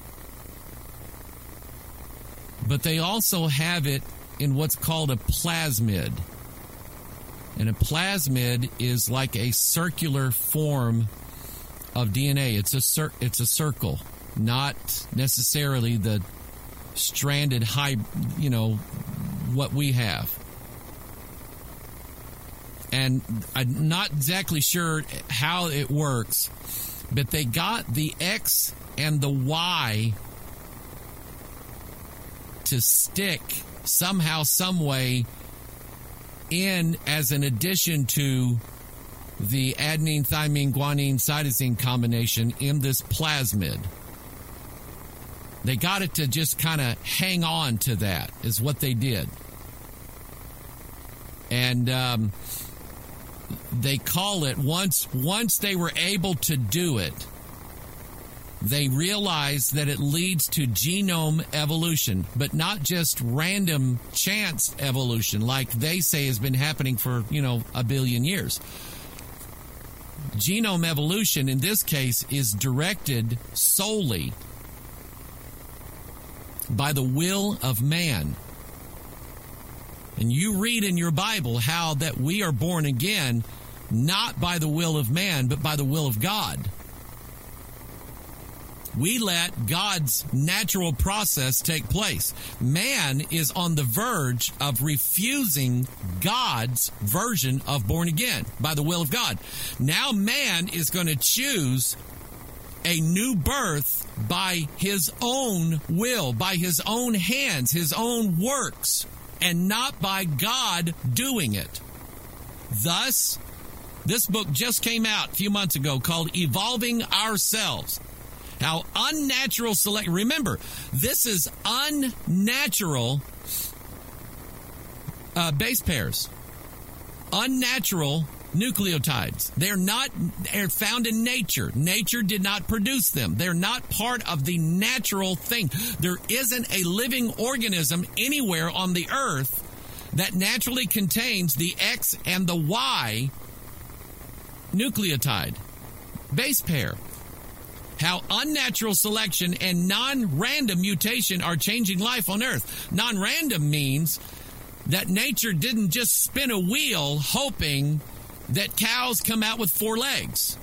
But they also have it in what's called a plasmid. And a plasmid is like a circular form of D N A. It's a cir- it's a circle, not necessarily the stranded high, you know, what we have. And I'm not exactly sure how it works, but they got the X and the Y to stick somehow, some way in as an addition to the adenine, thymine, guanine, cytosine combination in this plasmid. They got it to just kind of hang on to that, is what they did. And um, they call it, once once they were able to do it, they realized that it leads to genome evolution, but not just random chance evolution like they say has been happening for, you know, a billion years. Genome evolution in this case is directed solely by the will of man. And you read in your Bible how that we are born again not by the will of man, but by the will of God. We let God's natural process take place. Man is on the verge of refusing God's version of born again by the will of God. Now man is going to choose a new birth by his own will, by his own hands, his own works, and not by God doing it. Thus, this book just came out a few months ago called Evolving Ourselves. How unnatural select. Remember, this is unnatural uh, base pairs. Unnatural nucleotides. They're not, they're found in nature. Nature did not produce them. They're not part of the natural thing. There isn't a living organism anywhere on the earth that naturally contains the X and the Y nucleotide base pair. How unnatural selection and non-random mutation are changing life on Earth. Non-random means that nature didn't just spin a wheel hoping that cows come out with four legs.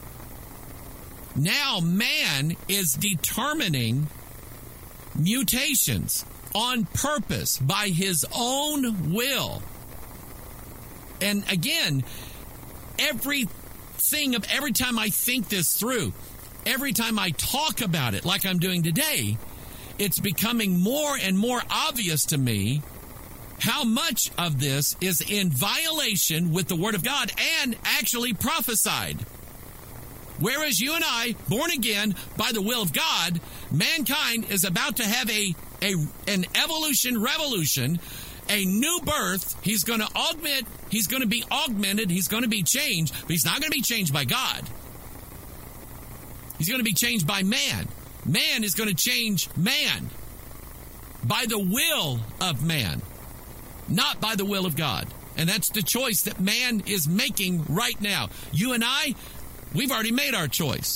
Now man is determining mutations on purpose by his own will. And again, everything of every time I think this through, every time I talk about it like I'm doing today, it's becoming more and more obvious to me how much of this is in violation with the Word of God and actually prophesied. Whereas you and I, born again by the will of God, mankind is about to have a, a an evolution revolution, a new birth. He's going to augment, he's going to be augmented, he's going to be changed, but he's not going to be changed by God. He's going to be changed by man. Man is going to change man by the will of man, not by the will of God. And that's the choice that man is making right now. You and I, we've already made our choice.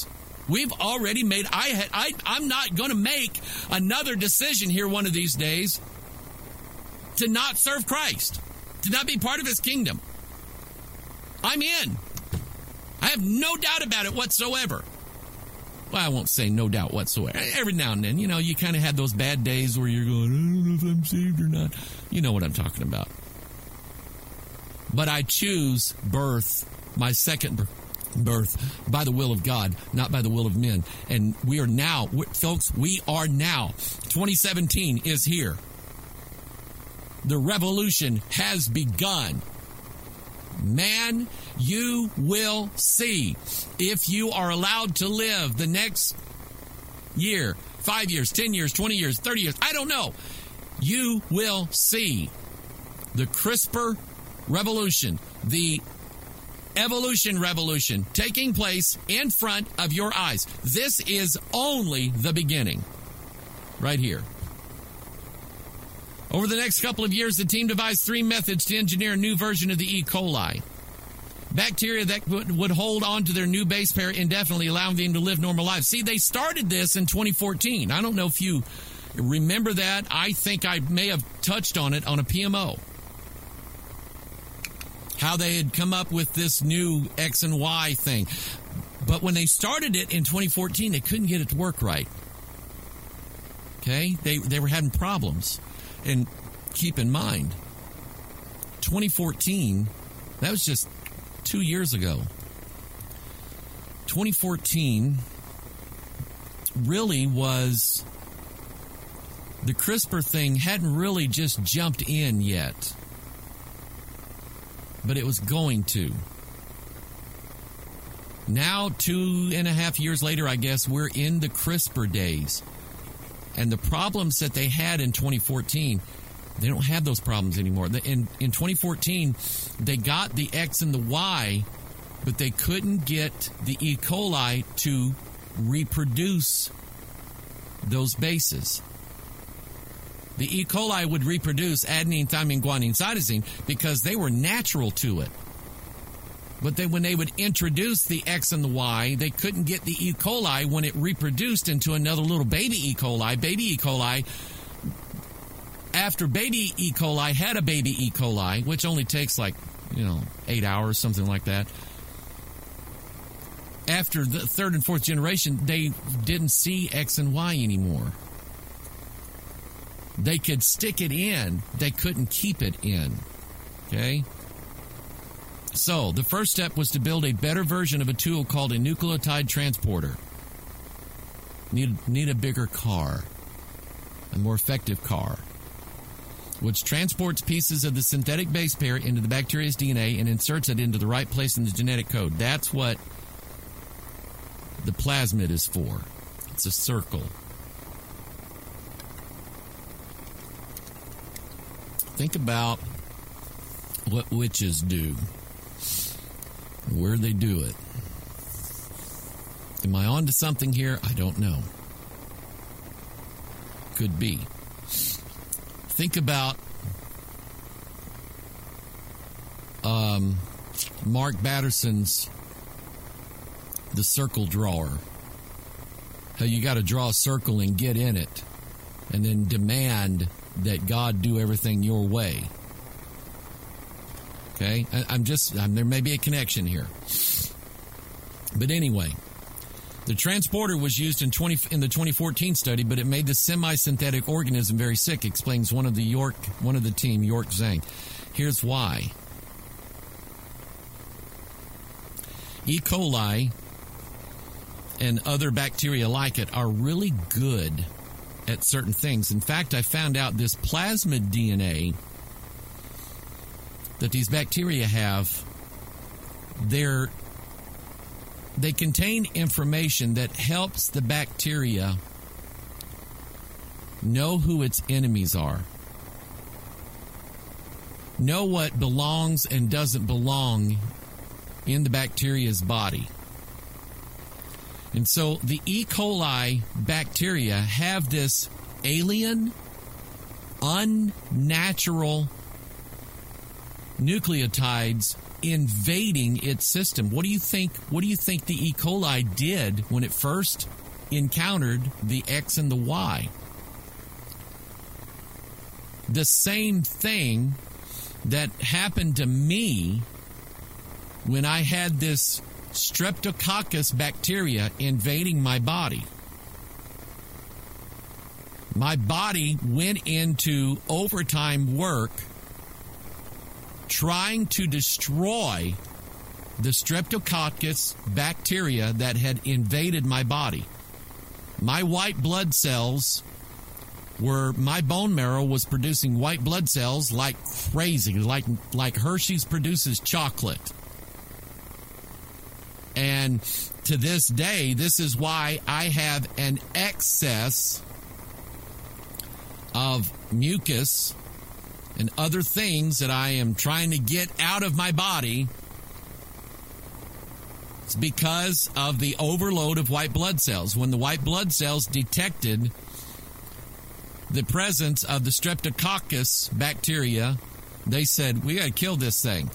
We've already made, I had, I, I'm not going to make another decision here one of these days to not serve Christ, to not be part of his kingdom. I'm in. I have no doubt about it whatsoever. Well, I won't say no doubt whatsoever. Every now and then, you know, you kind of had those bad days where you're going, I don't know if I'm saved or not. You know what I'm talking about. But I choose birth, my second birth, by the will of God, not by the will of men. And we are now, folks, we are now. twenty seventeen is here. The revolution has begun. Man, you will see if you are allowed to live the next year, five years, ten years, twenty years, thirty years. I don't know. You will see the CRISPR revolution, the evolution revolution taking place in front of your eyes. This is only the beginning. Right here. Over the next couple of years, the team devised three methods to engineer a new version of the E. coli. Bacteria that would hold on to their new base pair indefinitely, allowing them to live normal lives. See, they started this in twenty fourteen. I don't know if you remember that. I think I may have touched on it on a P M O. How they had come up with this new X and Y thing. But when they started it in twenty fourteen, they couldn't get it to work right. Okay? They, they were having problems. And keep in mind, twenty fourteen, that was just two years ago. twenty fourteen really was, the CRISPR thing hadn't really just jumped in yet. But it was going to. Now, two and a half years later, I guess, we're in the CRISPR days. And the problems that they had in twenty fourteen, they don't have those problems anymore. In, in twenty fourteen, they got the X and the Y, but they couldn't get the E. coli to reproduce those bases. The E. coli would reproduce adenine, thymine, guanine, cytosine because they were natural to it. But they, when they would introduce the X and the Y, they couldn't get the E. coli when it reproduced into another little baby E. coli. Baby E. coli, after baby E. coli had a baby E. coli, which only takes like, you know, eight hours, something like that. After the third and fourth generation, they didn't see X and Y anymore. They could stick it in. They couldn't keep it in. Okay? So, the first step was to build a better version of a tool called a nucleotide transporter. Need, need a bigger car. A more effective car. Which transports pieces of the synthetic base pair into the bacteria's D N A and inserts it into the right place in the genetic code. That's what the plasmid is for. It's a circle. Think about what witches do. Where they do it. Am I on to something here? I don't know. Could be. Think about um, Mark Batterson's The Circle Drawer. How you got to draw a circle and get in it, and then demand that God do everything your way. Okay? I, I'm just, I'm, there may be a connection here. But anyway, the transporter was used in twenty in the twenty fourteen study, but it made the semi-synthetic organism very sick, explains one of the York, one of the team, York Zhang. Here's why. E. coli and other bacteria like it are really good at certain things. In fact, I found out this plasmid D N A that these bacteria have, they're, they contain information that helps the bacteria know who its enemies are, know what belongs and doesn't belong in the bacteria's body. And so the E. coli bacteria have this alien, unnatural nucleotides invading its system. What do you think? What do you think the E. coli did when it first encountered the X and the Y? The same thing that happened to me when I had this Streptococcus bacteria invading my body. My body went into overtime work trying to destroy the Streptococcus bacteria that had invaded my body. My white blood cells were, my bone marrow was producing white blood cells like crazy, like, like Hershey's produces chocolate. And to this day, this is why I have an excess of mucus and other things that I am trying to get out of my body. It's because of the overload of white blood cells. When the white blood cells detected the presence of the Streptococcus bacteria, they said, we got to kill this thing.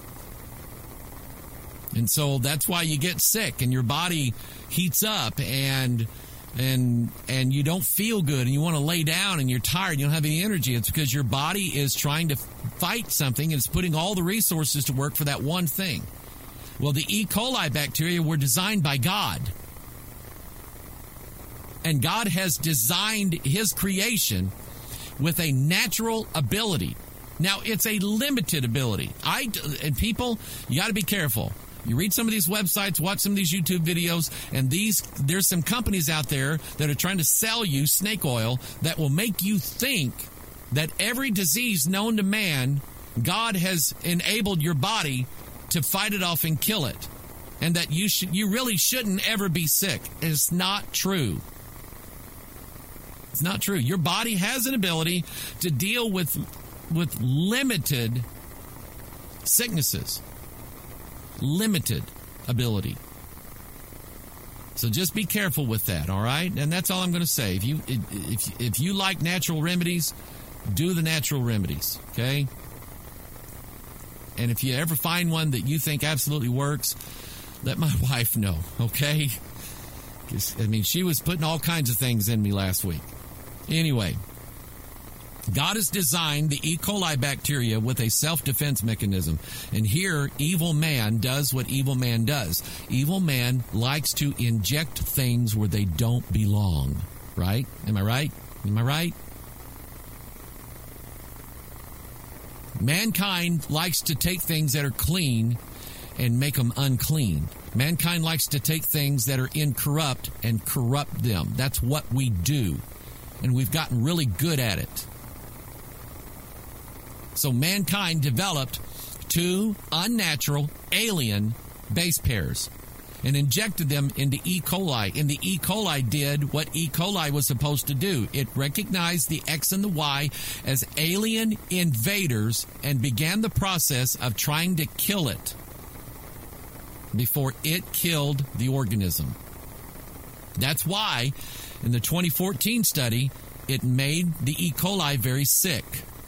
And so that's why you get sick and your body heats up and and and you don't feel good and you want to lay down and you're tired, you don't have any energy. It's because your body is trying to fight something and it's putting all the resources to work for that one thing. Well, the E. coli bacteria were designed by God. And God has designed his creation with a natural ability. Now, it's a limited ability. I, and people, you got to be careful. You read some of these websites, watch some of these YouTube videos, and these there's some companies out there that are trying to sell you snake oil that will make you think that every disease known to man, God has enabled your body to fight it off and kill it, and that you should you really shouldn't ever be sick. It's not true. It's not true. Your body has an ability to deal with with limited sicknesses. Limited ability. So just be careful with that, all right? And that's all I'm going to say. If you if if you like natural remedies, do the natural remedies, okay? And if you ever find one that you think absolutely works, let my wife know, okay? 'Cause, I mean, she was putting all kinds of things in me last week. Anyway, God has designed the E. coli bacteria with a self-defense mechanism. And here, evil man does what evil man does. Evil man likes to inject things where they don't belong. Right? Am I right? Am I right? Mankind likes to take things that are clean and make them unclean. Mankind likes to take things that are incorrupt and corrupt them. That's what we do. And we've gotten really good at it. So mankind developed two unnatural, alien base pairs and injected them into E. coli. And the E. coli did what E. coli was supposed to do. It recognized the X and the Y as alien invaders and began the process of trying to kill it before it killed the organism. That's why in the twenty fourteen study, it made the E. coli very sick.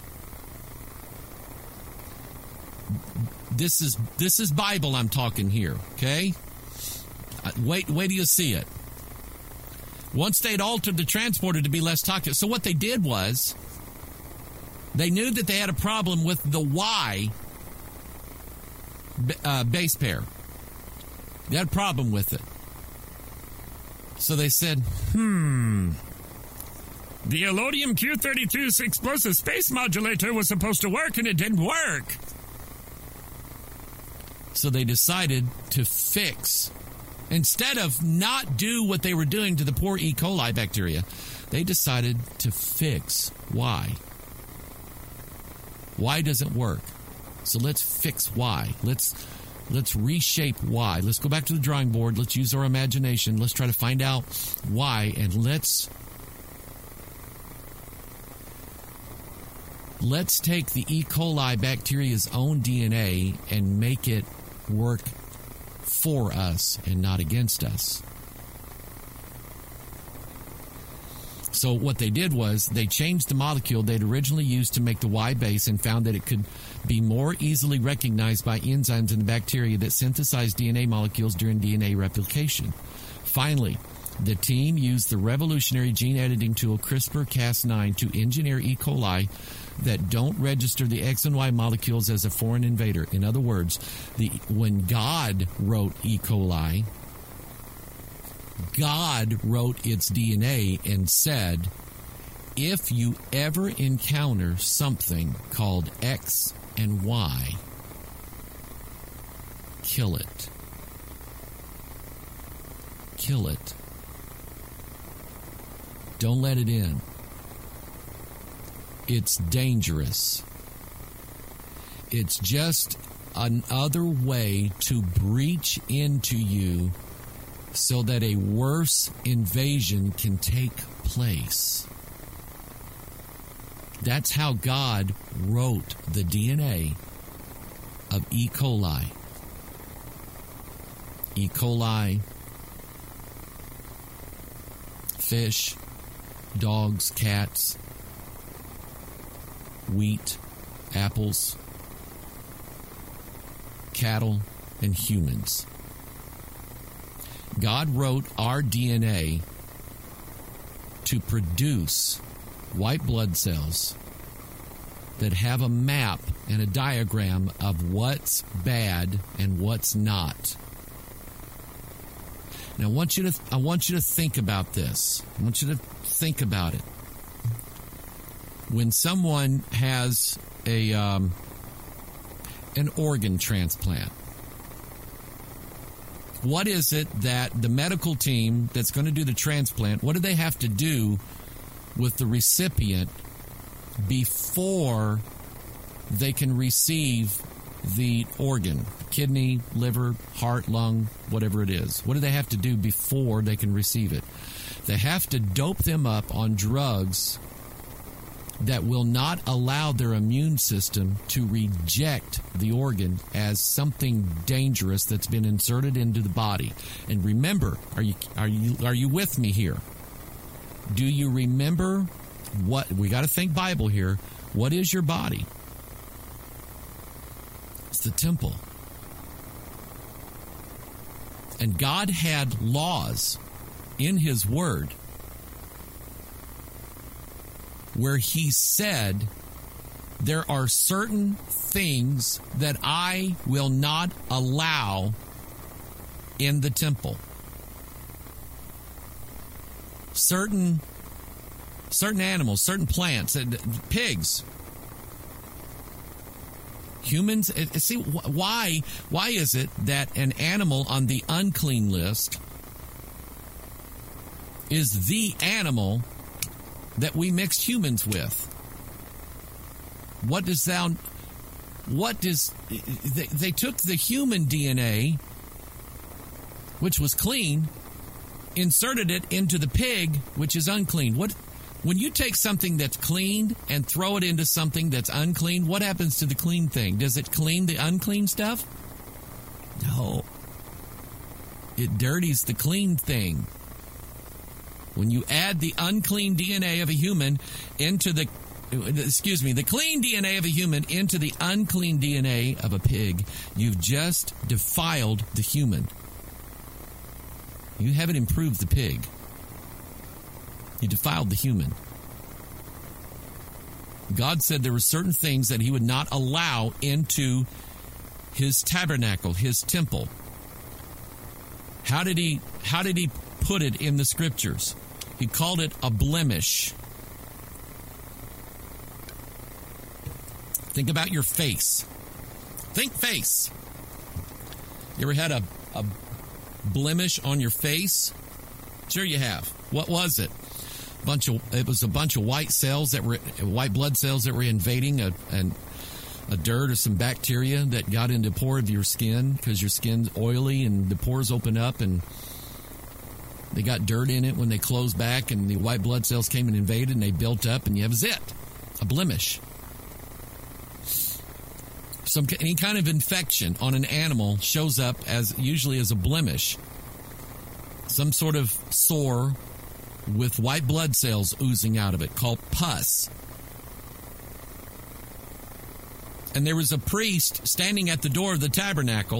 This is this is Bible I'm talking here, okay? Uh, wait, wait till you see it. Once they'd altered the transporter to be less toxic, so what they did was they knew that they had a problem with the Y uh, base pair. They had a problem with it. So they said, hmm, the Elodium Q thirty-two explosive space modulator was supposed to work and it didn't work. So they decided to fix, instead of not do what they were doing to the poor E. coli bacteria, they decided to fix Y. Y doesn't work. So let's fix Y. Let's let's reshape Y. Let's go back to the drawing board. Let's use our imagination. Let's try to find out why, and let's let's take the E. coli bacteria's own D N A and make it work for us and not against us. So what they did was they changed the molecule they'd originally used to make the Y base and found that it could be more easily recognized by enzymes in the bacteria that synthesize D N A molecules during D N A replication. Finally, the team used the revolutionary gene editing tool CRISPR Cas nine to engineer E. coli that don't register the X and Y molecules as a foreign invader. In other words, the when God wrote E. coli, God wrote its D N A and said, if you ever encounter something called X and Y, kill it. Kill it. Don't let it in. It's dangerous. It's just another way to breach into you so that a worse invasion can take place. That's how God wrote the D N A of E. coli. E. coli, fish, dogs, cats, wheat, apples, cattle, and humans. God wrote our D N A to produce white blood cells that have a map and a diagram of what's bad and what's not. Now, I want you to I want you to think about this. I want you to think about it. When someone has a um, an organ transplant, what is it that the medical team that's going to do the transplant, what do they have to do with the recipient before they can receive the organ? Kidney, liver, heart, lung, whatever it is. What do they have to do before they can receive it? They have to dope them up on drugs that will not allow their immune system to reject the organ as something dangerous that's been inserted into the body. And remember, are you are you are you with me here? Do you remember what we got to think Bible here? What is your body? It's the temple. And God had laws in His Word where He said, there are certain things that I will not allow in the temple. Certain, certain animals, certain plants, pigs, humans. See, why, why is it that an animal on the unclean list is the animal that we mixed humans with? What does thou, what does, they, they took the human D N A, which was clean, inserted it into the pig, which is unclean. What, when you take something that's clean and throw it into something that's unclean, what happens to the clean thing? Does it clean the unclean stuff? No. It dirties the clean thing. When you add the unclean D N A of a human into the, excuse me, the clean D N A of a human into the unclean D N A of a pig, you've just defiled the human. You haven't improved the pig. You defiled the human. God said there were certain things that He would not allow into His tabernacle, His temple. How did He, how did He put it in the Scriptures? He called it a blemish. Think about your face. Think face. You ever had a, a blemish on your face? Sure you have. What was it? Bunch of it was a bunch of white cells that were white blood cells that were invading a an, a dirt or some bacteria that got into the pore of your skin because your skin's oily and the pores open up and they got dirt in it when they closed back and the white blood cells came and invaded and they built up and you have a zit, a blemish. Some any kind of infection on an animal shows up as usually as a blemish, some sort of sore with white blood cells oozing out of it called pus. And there was a priest standing at the door of the tabernacle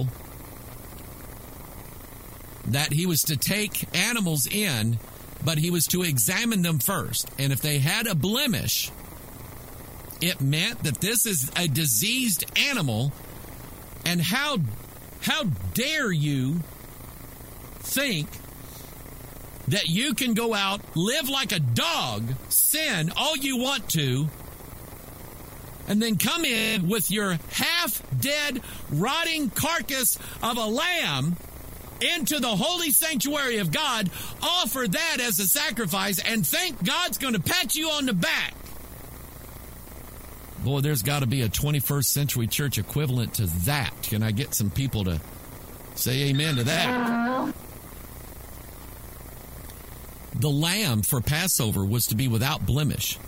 that he was to take animals in, but he was to examine them first. And if they had a blemish, it meant that this is a diseased animal. And how, how dare you think that you can go out, live like a dog, sin all you want to, and then come in with your half-dead, rotting carcass of a lamb into the holy sanctuary of God, offer that as a sacrifice, and think God's going to pat you on the back. Boy, there's got to be a twenty-first century church equivalent to that. Can I get some people to say amen to that? The lamb for Passover was to be without blemish.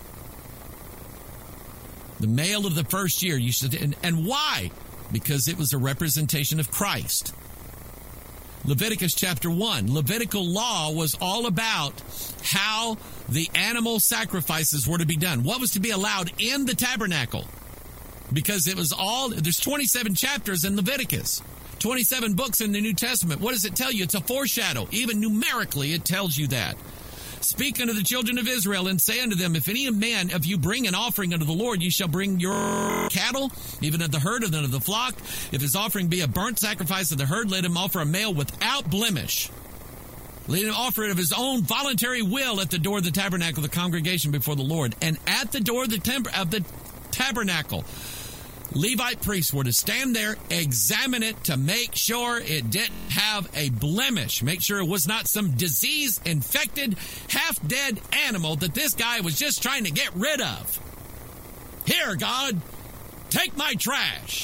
The male of the first year, you should, and, and why? Because it was a representation of Christ. Leviticus chapter one, Levitical law was all about how the animal sacrifices were to be done. What was to be allowed in the tabernacle? Because it was all, there's twenty-seven chapters in Leviticus, twenty-seven books in the New Testament. What does it tell you? It's a foreshadow. Even numerically, it tells you that. Speak unto the children of Israel and say unto them, if any man of you bring an offering unto the Lord, ye shall bring your cattle, even of the herd and of the flock. If his offering be a burnt sacrifice of the herd, let him offer a male without blemish. Let him offer it of his own voluntary will at the door of the tabernacle of the congregation before the Lord. And at the door of the, temp- of the tabernacle, Levite priests were to stand there, examine it to make sure it didn't have a blemish. Make sure it was not some disease-infected, half-dead animal that this guy was just trying to get rid of. Here, God, take my trash.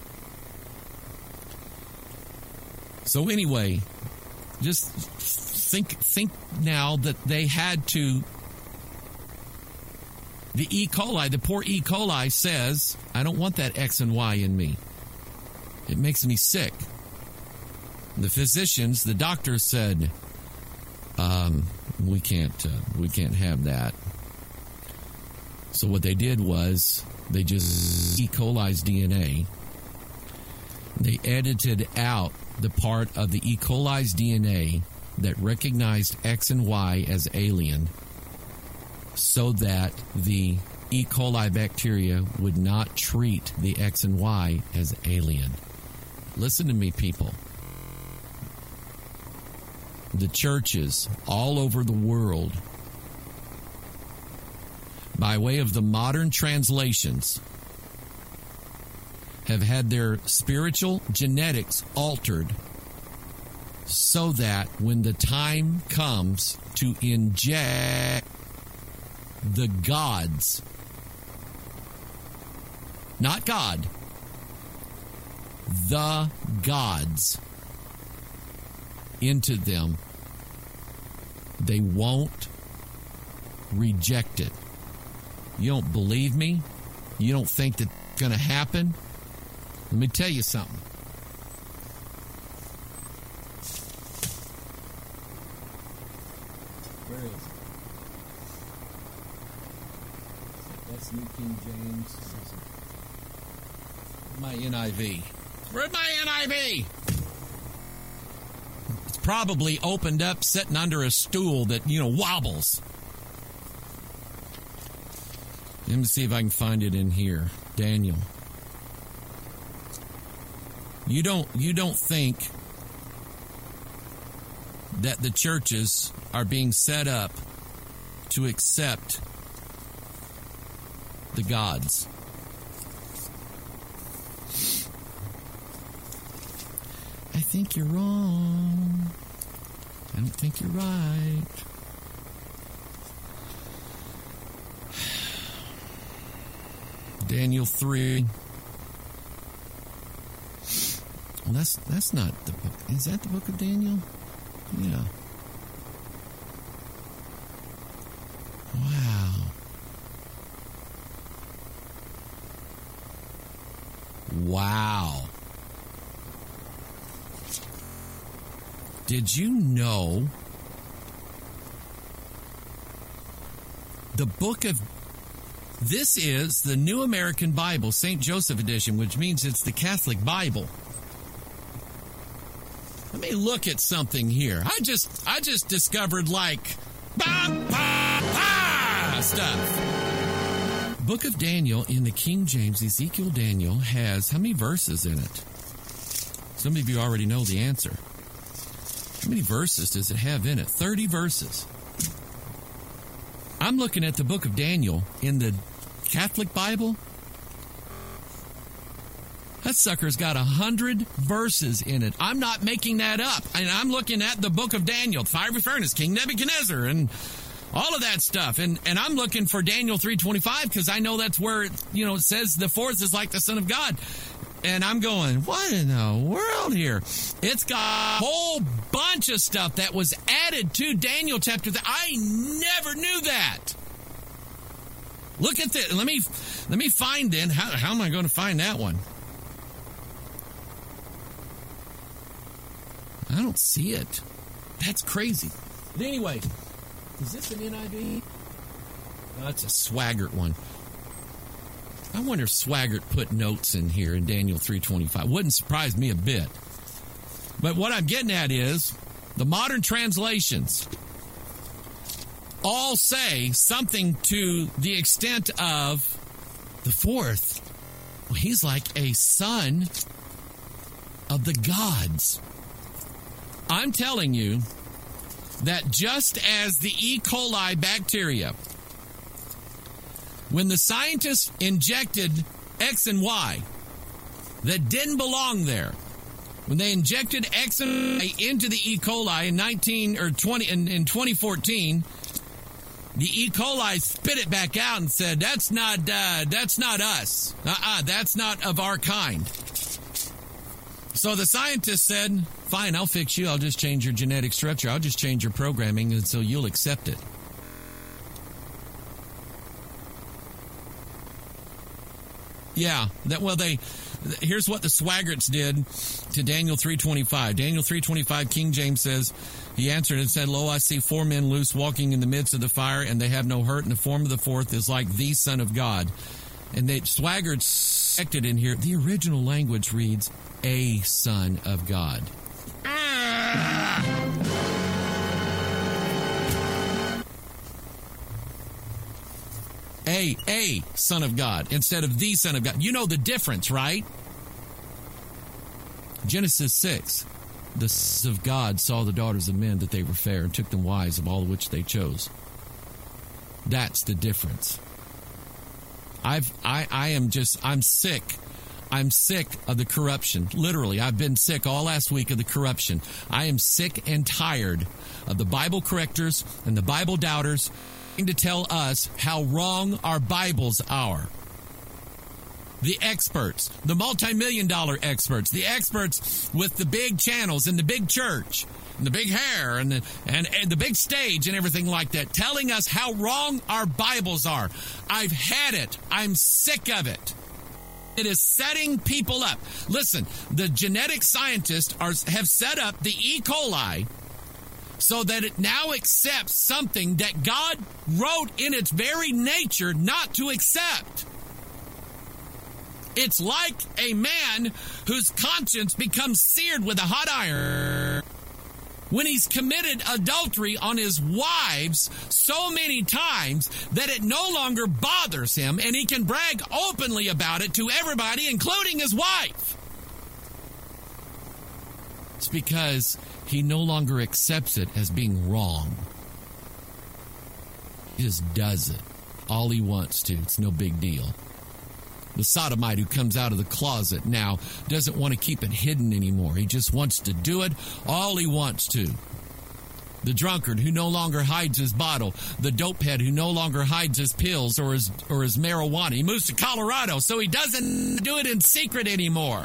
So anyway, just think, think now that they had to... The E. coli, the poor E. coli says, I don't want that X and Y in me. It makes me sick. The physicians, the doctors said, um, we can't, uh, we can't have that. So what they did was they just E. coli's D N A. They edited out the part of the E. coli's D N A that recognized X and Y as alien, so that the E. coli bacteria would not treat the X and Y as alien. Listen to me, people. The churches all over the world, by way of the modern translations, have had their spiritual genetics altered so that when the time comes to inject the gods, not God, the gods into them, they won't reject it. You don't believe me? You don't think that's going to happen? Let me tell you something. Where is it? That's New King James. My N I V. Where's my N I V? It's probably opened up sitting under a stool that, you know, wobbles. Let me see if I can find it in here. Daniel. You don't you don't think that the churches are being set up to accept the gods? I think you're wrong. I don't think you're right. Daniel three. Well, that's that's not the book. Is that the book of Daniel? Yeah. Wow. Wow. Did you know the book of, this is the New American Bible, Saint Joseph edition, which means it's the Catholic Bible. Let me look at something here. I just I just discovered like bah, bah, bah, stuff. Book of Daniel in the King James, Ezekiel Daniel, has how many verses in it? Some of you already know the answer. How many verses does it have in it? thirty verses. I'm looking at the book of Daniel in the Catholic Bible. That sucker's got a hundred verses in it. I'm not making that up. And I'm looking at the book of Daniel, fiery furnace, King Nebuchadnezzar, and all of that stuff. And and I'm looking for Daniel three twenty-five because I know that's where, you know, it says the fourth is like the Son of God. And I'm going, what in the world here? It's got a whole bunch of stuff that was added to Daniel chapter three. I never knew that. Look at this. Let me let me find then. How, how am I going to find that one? I don't see it. That's crazy. But anyway, is this an N I V? No, that's a Swaggart one. I wonder if Swaggart put notes in here in Daniel three twenty-five. Wouldn't surprise me a bit. But what I'm getting at is the modern translations all say something to the extent of the fourth. Well, he's like a son of the gods. I'm telling you that just as the E. coli bacteria, when the scientists injected X and Y that didn't belong there, when they injected X and Y into the E. coli in nineteen or twenty in, in twenty fourteen, the E. coli spit it back out and said, "That's not uh, that's not us. Uh-uh, that's not of our kind." So the scientists said, "Fine, I'll fix you. I'll just change your genetic structure. I'll just change your programming, and so you'll accept it." Yeah, that well, they here's what the Swaggarts did to Daniel three twenty-five. Daniel three twenty-five, King James says, he answered and said, "Lo, I see four men loose walking in the midst of the fire, and they have no hurt, and the form of the fourth is like the Son of God." And they Swaggarts acted in here. The original language reads, "a Son of God." A, a Son of God instead of the Son of God. You know the difference, right? Genesis six. The sons of God saw the daughters of men that they were fair and took them wives of all of which they chose. That's the difference. I've, I, I am just, I'm sick. I'm sick of the corruption. Literally, I've been sick all last week of the corruption. I am sick and tired of the Bible correctors and the Bible doubters to tell us how wrong our Bibles are. The experts, the multi-million dollar experts, the experts with the big channels and the big church and the big hair and the, and, and the big stage and everything like that, telling us how wrong our Bibles are. I've had it. I'm sick of it. It is setting people up. Listen, the genetic scientists are, have set up the E. coli so that it now accepts something that God wrote in its very nature not to accept. It's like a man whose conscience becomes seared with a hot iron when he's committed adultery on his wives so many times that it no longer bothers him and he can brag openly about it to everybody, including his wife. It's because he no longer accepts it as being wrong. He just does it. All he wants to. It's no big deal. The sodomite who comes out of the closet now doesn't want to keep it hidden anymore. He just wants to do it all he wants to. The drunkard who no longer hides his bottle. The dopehead who no longer hides his pills or his, or his marijuana. He moves to Colorado so he doesn't do it in secret anymore.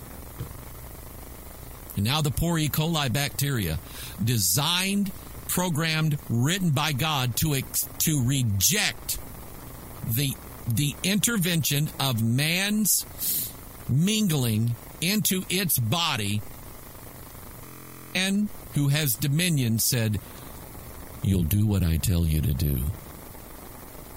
And now the poor E. coli bacteria, designed, programmed, written by God to ex- to reject the the intervention of man's mingling into its body, and who has dominion said, "You'll do what I tell you to do."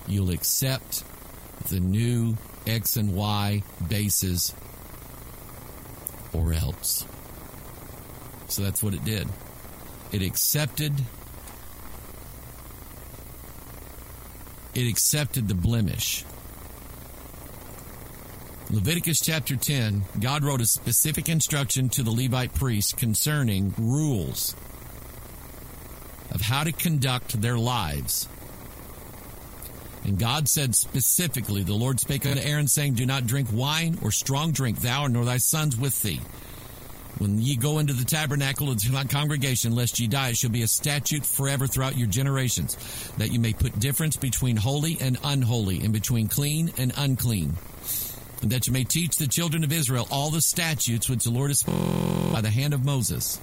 you'll accept the new X and Y bases or else. So that's what it did. It accepted it accepted the blemish. Leviticus chapter ten, God wrote a specific instruction to the Levite priests concerning rules of how to conduct their lives. And God said specifically, the Lord spake unto Aaron, saying, do not drink wine or strong drink, thou nor thy sons with thee. When ye go into the tabernacle of the congregation, lest ye die, it shall be a statute forever throughout your generations, that you may put difference between holy and unholy, and between clean and unclean, and that you may teach the children of Israel all the statutes which the Lord has spoken by the hand of Moses.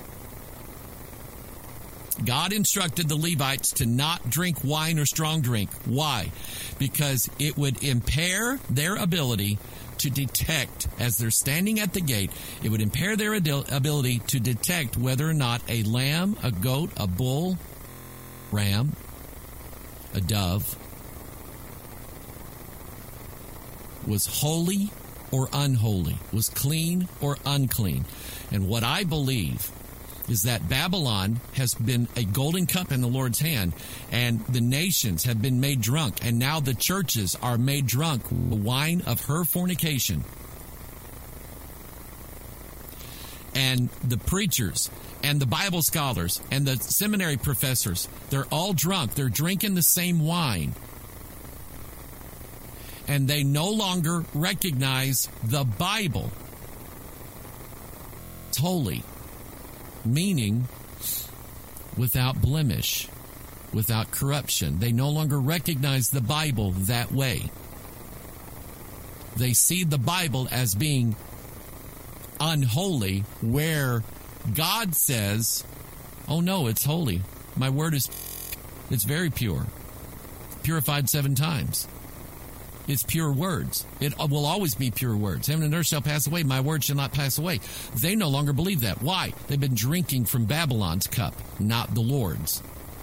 God instructed the Levites to not drink wine or strong drink. Why? Because it would impair their ability to detect, as they're standing at the gate, it would impair their ability to detect whether or not a lamb, a goat, a bull, ram, a dove was holy or unholy, was clean or unclean. And what I believe is that Babylon has been a golden cup in the Lord's hand, and the nations have been made drunk, and now the churches are made drunk with the wine of her fornication. And the preachers and the Bible scholars and the seminary professors, they're all drunk. They're drinking the same wine. And they no longer recognize the Bible. It's holy. Meaning, without blemish, without corruption. They no longer recognize the Bible that way. They see the Bible as being unholy, where God says, oh no, it's holy. My word is, it's very pure. Purified seven times. It's pure words. It will always be pure words. Heaven and earth shall pass away. My word shall not pass away. They no longer believe that. Why? They've been drinking from Babylon's cup, not the Lord's.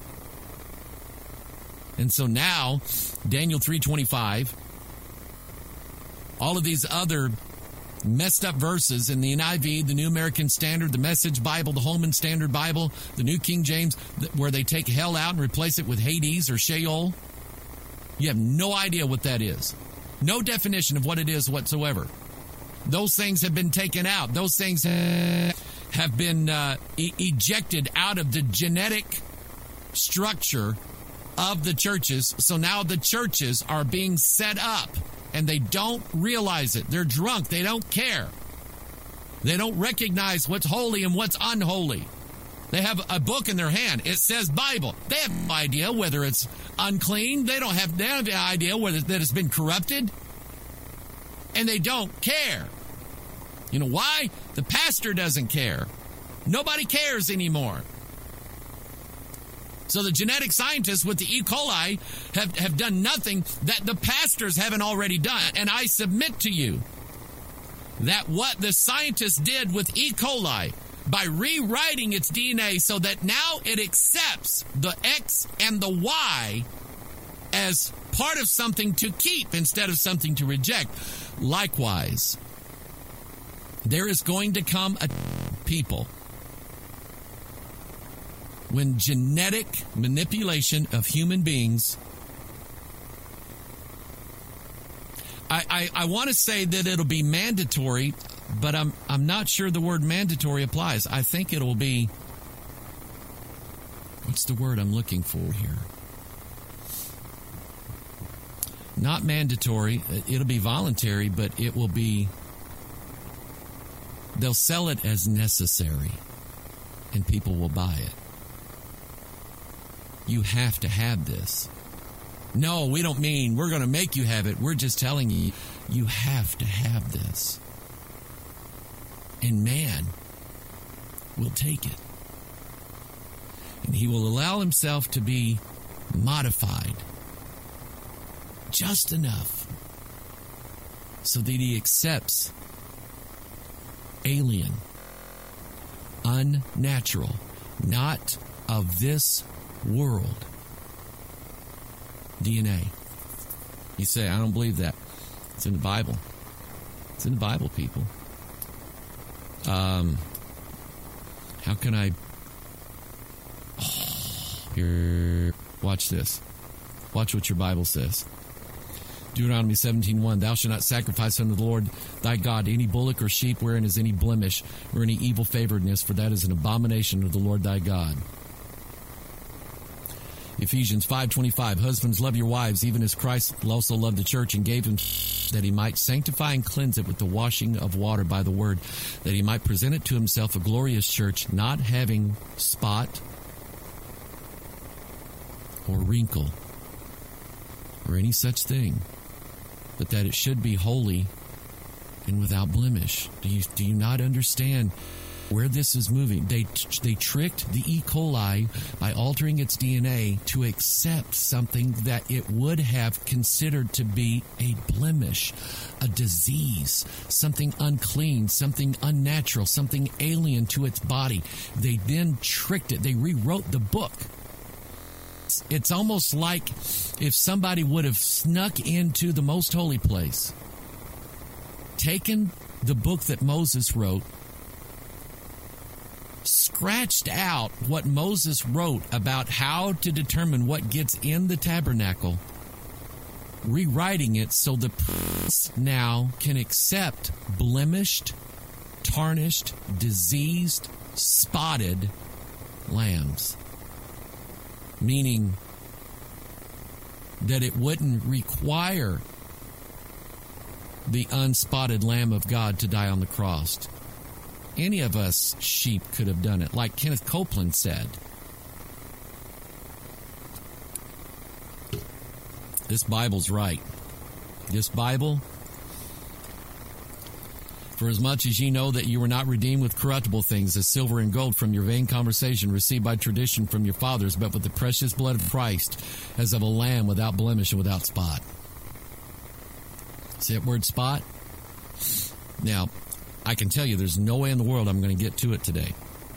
And so now, Daniel three twenty-five, all of these other messed up verses in the N I V, the New American Standard, the Message Bible, the Holman Standard Bible, the New King James, where they take hell out and replace it with Hades or Sheol. You have no idea what that is. No definition of what it is whatsoever. Those things have been taken out. Those things have been uh, e- ejected out of the genetic structure of the churches. So now the churches are being set up, and they don't realize it. They're drunk. They don't care. They don't recognize what's holy and what's unholy. They have a book in their hand. It says Bible. They have no idea whether it's unclean. They don't have, they don't have the idea whether that it's been corrupted. And they don't care. You know why? The pastor doesn't care. Nobody cares anymore. So the genetic scientists with the E. coli have, have done nothing that the pastors haven't already done. And I submit to you that what the scientists did with E. coli, by rewriting its D N A so that now it accepts the X and the Y as part of something to keep instead of something to reject. Likewise, there is going to come a people when genetic manipulation of human beings, I, I, I want to say that it'll be mandatory, but I'm I'm not sure the word mandatory applies. I think it'll be, what's the word I'm looking for here? Not mandatory. It'll be voluntary, but it will be, they'll sell it as necessary, and people will buy it. You have to have this. No, we don't mean we're going to make you have it. We're just telling you, you have to have this. And man will take it. And he will allow himself to be modified just enough so that he accepts alien, unnatural, not of this world D N A. You say, I don't believe that. It's in the Bible. It's in the Bible, people. Um, how can I... Oh, here, watch this. Watch what your Bible says. Deuteronomy seventeen one, thou shalt not sacrifice unto the Lord thy God any bullock or sheep wherein is any blemish or any evil favoredness, for that is an abomination of the Lord thy God. Ephesians five twenty-five, husbands, love your wives, even as Christ also loved the church and gave him that he might sanctify and cleanse it with the washing of water by the word, that he might present it to himself a glorious church, not having spot or wrinkle or any such thing, but that it should be holy and without blemish. Do you do you not understand where this is moving? They they tricked the E. coli by altering its D N A to accept something that it would have considered to be a blemish, a disease, something unclean, something unnatural, something alien to its body. They then tricked it. They rewrote the book. It's almost like if somebody would have snuck into the most holy place, taken the book that Moses wrote, scratched out what Moses wrote about how to determine what gets in the tabernacle, rewriting it so the priests now can accept blemished, tarnished, diseased, spotted lambs. Meaning that it wouldn't require the unspotted Lamb of God to die on the cross. Any of us sheep could have done it, like Kenneth Copeland said. This Bible's right. This Bible, for as much as ye know that you were not redeemed with corruptible things, as silver and gold from your vain conversation received by tradition from your fathers, but with the precious blood of Christ, as of a lamb without blemish and without spot. See that word spot? Now, I can tell you there's no way in the world I'm going to get to it today.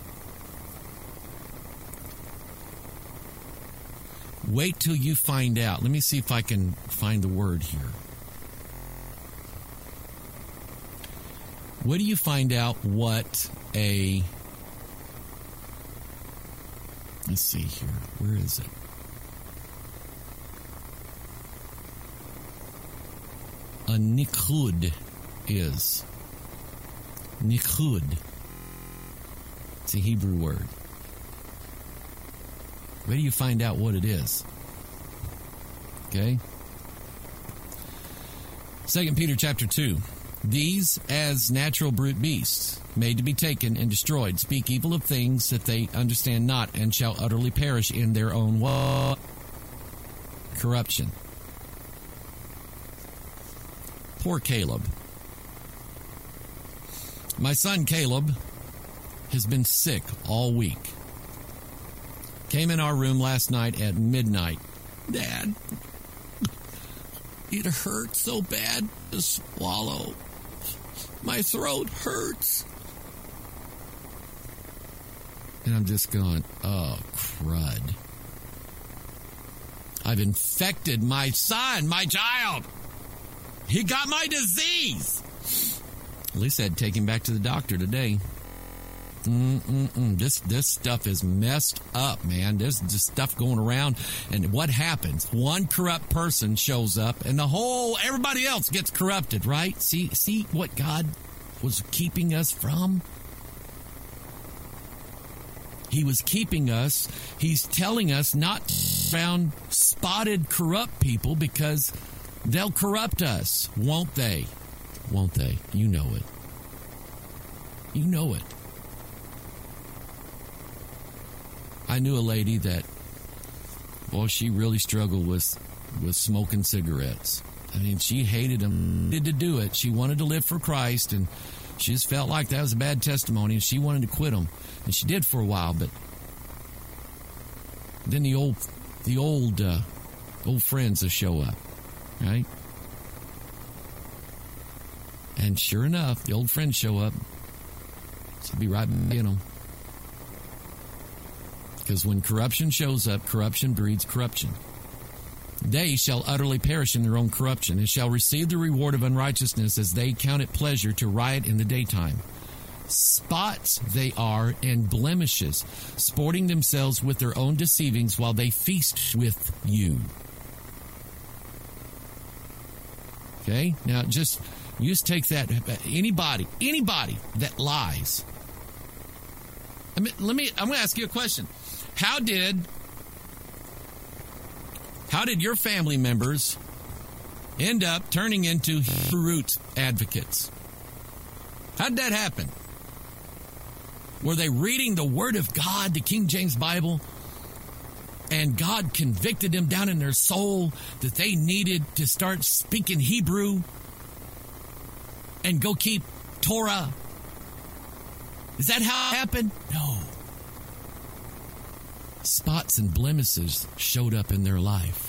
Wait till you find out. Let me see if I can find the word here. Where do you find out what a... Let's see here. Where is it? A nichud is. Nichud. It's a Hebrew word. Where do you find out what it is? Okay. Second Peter chapter two. These, as natural brute beasts, made to be taken and destroyed, speak evil of things that they understand not, and shall utterly perish in their own what? Corruption. Poor Caleb. My son Caleb has been sick all week. Came in our room last night at midnight. Dad, it hurts so bad to swallow. My throat hurts. And I'm just going, oh, crud. I've infected my son, my child. He got my disease. At least I'd take him back to the doctor today. Mm-mm-mm. This this stuff is messed up, man. There's just stuff going around. And what happens? One corrupt person shows up and the whole, everybody else gets corrupted, right? See, see what God was keeping us from? He was keeping us. He's telling us not around spotted corrupt people because they'll corrupt us. Won't they? Won't they? You know it. You know it. I knew a lady that, well, she really struggled with, with smoking cigarettes. I mean, she hated them, did to do it. She wanted to live for Christ, and she just felt like that was a bad testimony, and she wanted to quit them. And she did for a while, but then the old, the old, uh, old friends will show up, right? And sure enough, the old friends show up. She'll be right in them. Because when corruption shows up, corruption breeds corruption. they shall utterly perish in their own corruption, and shall receive the reward of unrighteousness as they count it pleasure to riot in the daytime. Spots they are and blemishes, sporting themselves with their own deceivings while they feast with you. Okay? Now, just, you just take that. Anybody, anybody that lies. I mean, let me, I'm going to ask you a question. How did, how did your family members end up turning into Hebrew root advocates? How did that happen? Were they reading the Word of God, the King James Bible, and God convicted them down in their soul that they needed to start speaking Hebrew and go keep Torah? Is that how it happened? No. Spots and blemishes showed up in their life.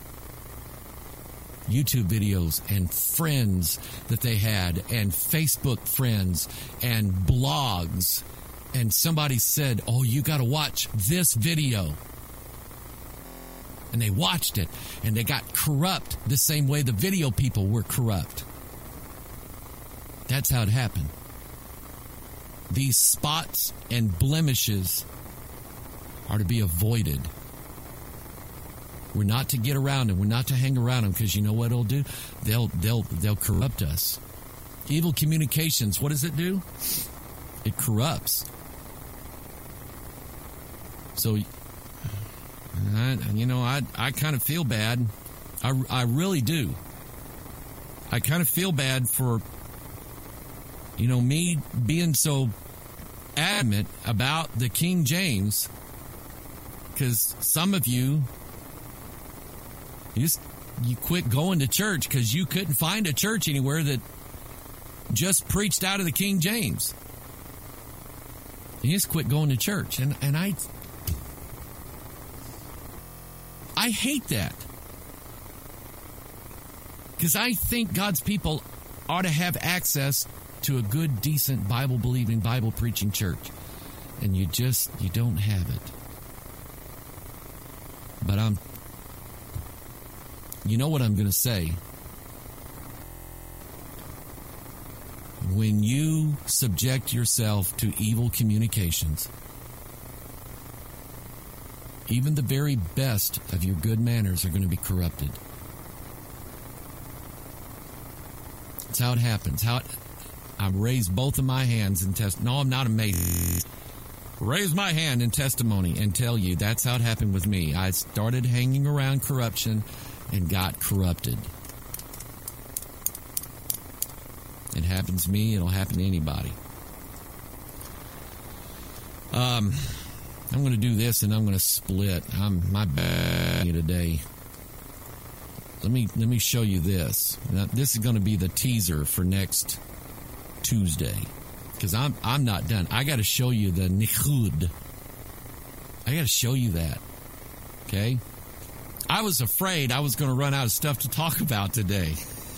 YouTube videos and friends that they had, and Facebook friends and blogs. And somebody said, oh, you got to watch this video. And they watched it, and they got corrupt the same way the video people were corrupt. That's how it happened. These spots and blemishes are to be avoided. We're not to get around them. We're not to hang around them, because you know what it'll do? They'll they'll they'll corrupt us. Evil communications, what does it do? It corrupts. So, I, you know, I I kind of feel bad. I, I really do. I kind of feel bad for, you know, me being so adamant about the King James, because some of you, you just, you quit going to church because you couldn't find a church anywhere that just preached out of the King James. You just quit going to church. And, and I... I hate that, because I think God's people ought to have access to a good, decent, Bible-believing, Bible-preaching church, and you just, you don't have it. But I'm, you know what I'm going to say? When you subject yourself to evil communications, even the very best of your good manners are going to be corrupted. That's how it happens. How it, I raise both of my hands in test. No, I'm not amazing. Raise my hand in testimony and tell you that's how it happened with me. I started hanging around corruption and got corrupted. It happens to me. It'll happen to anybody. Um... I'm going to do this, and I'm going to split. I'm my bad today. Let me let me show you this. Now, this is going to be the teaser for next Tuesday, because I'm I'm not done. I got to show you the nichud. I got to show you that. Okay. I was afraid I was going to run out of stuff to talk about today.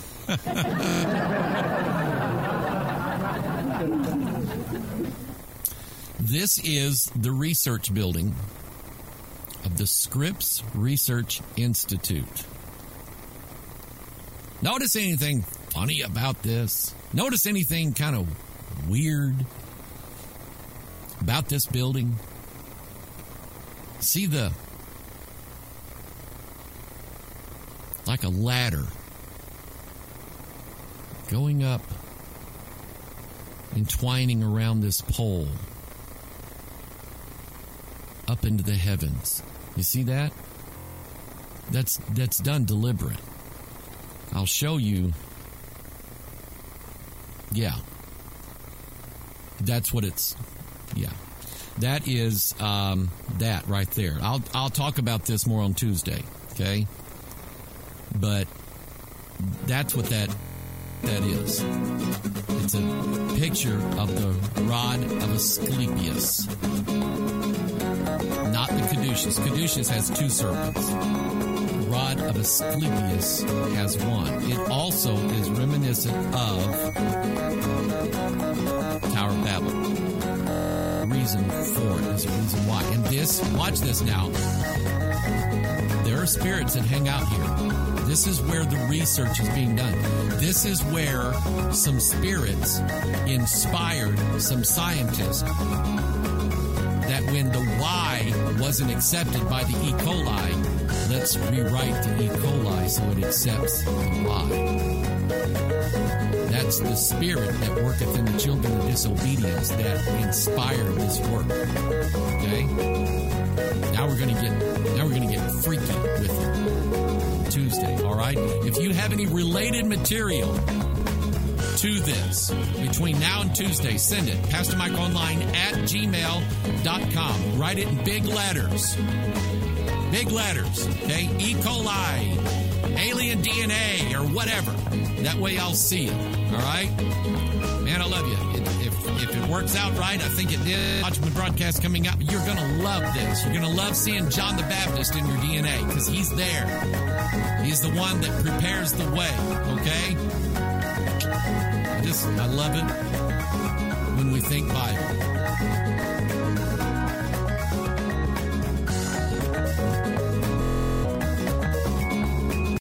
This is the research building of the Scripps Research Institute. Notice anything funny about this? Notice anything kind of weird about this building? See the, like a ladder going up, entwining around this pole up into the heavens. You see that? That's that's done deliberate. I'll show you. Yeah. That's what it's, yeah. That is um, that right there. I'll I'll talk about this more on Tuesday, okay? But that's what that that is. It's a picture of the rod of Asclepius. Not the caduceus. Caduceus has two serpents. The rod of Asclepius has one. It also is reminiscent of Tower of Babel. The reason for it is a reason why. And this, watch this now. There are are spirits that hang out here. This is where the research is being done. This is where some spirits inspired some scientists that when the Y wasn't accepted by the E. coli, let's rewrite the E. coli so it accepts the Y. That's the spirit that worketh in the children of disobedience that inspired this work. Okay? Now we're gonna get now we're gonna get freaky with it. Tuesday, all right? If you have any related material to this between now and Tuesday, send it. Pastor Mike Online at gmail dot com. Write it in big letters. Big letters, okay? E. coli, alien D N A, or whatever. That way I'll see it, all right? Man, I love you. If, if it works out right, I think it did. Watch my broadcast coming up. You're going to love this. You're going to love seeing John the Baptist in your D N A because he's there. He's the one that prepares the way, okay? I just, I love it when we think Bible.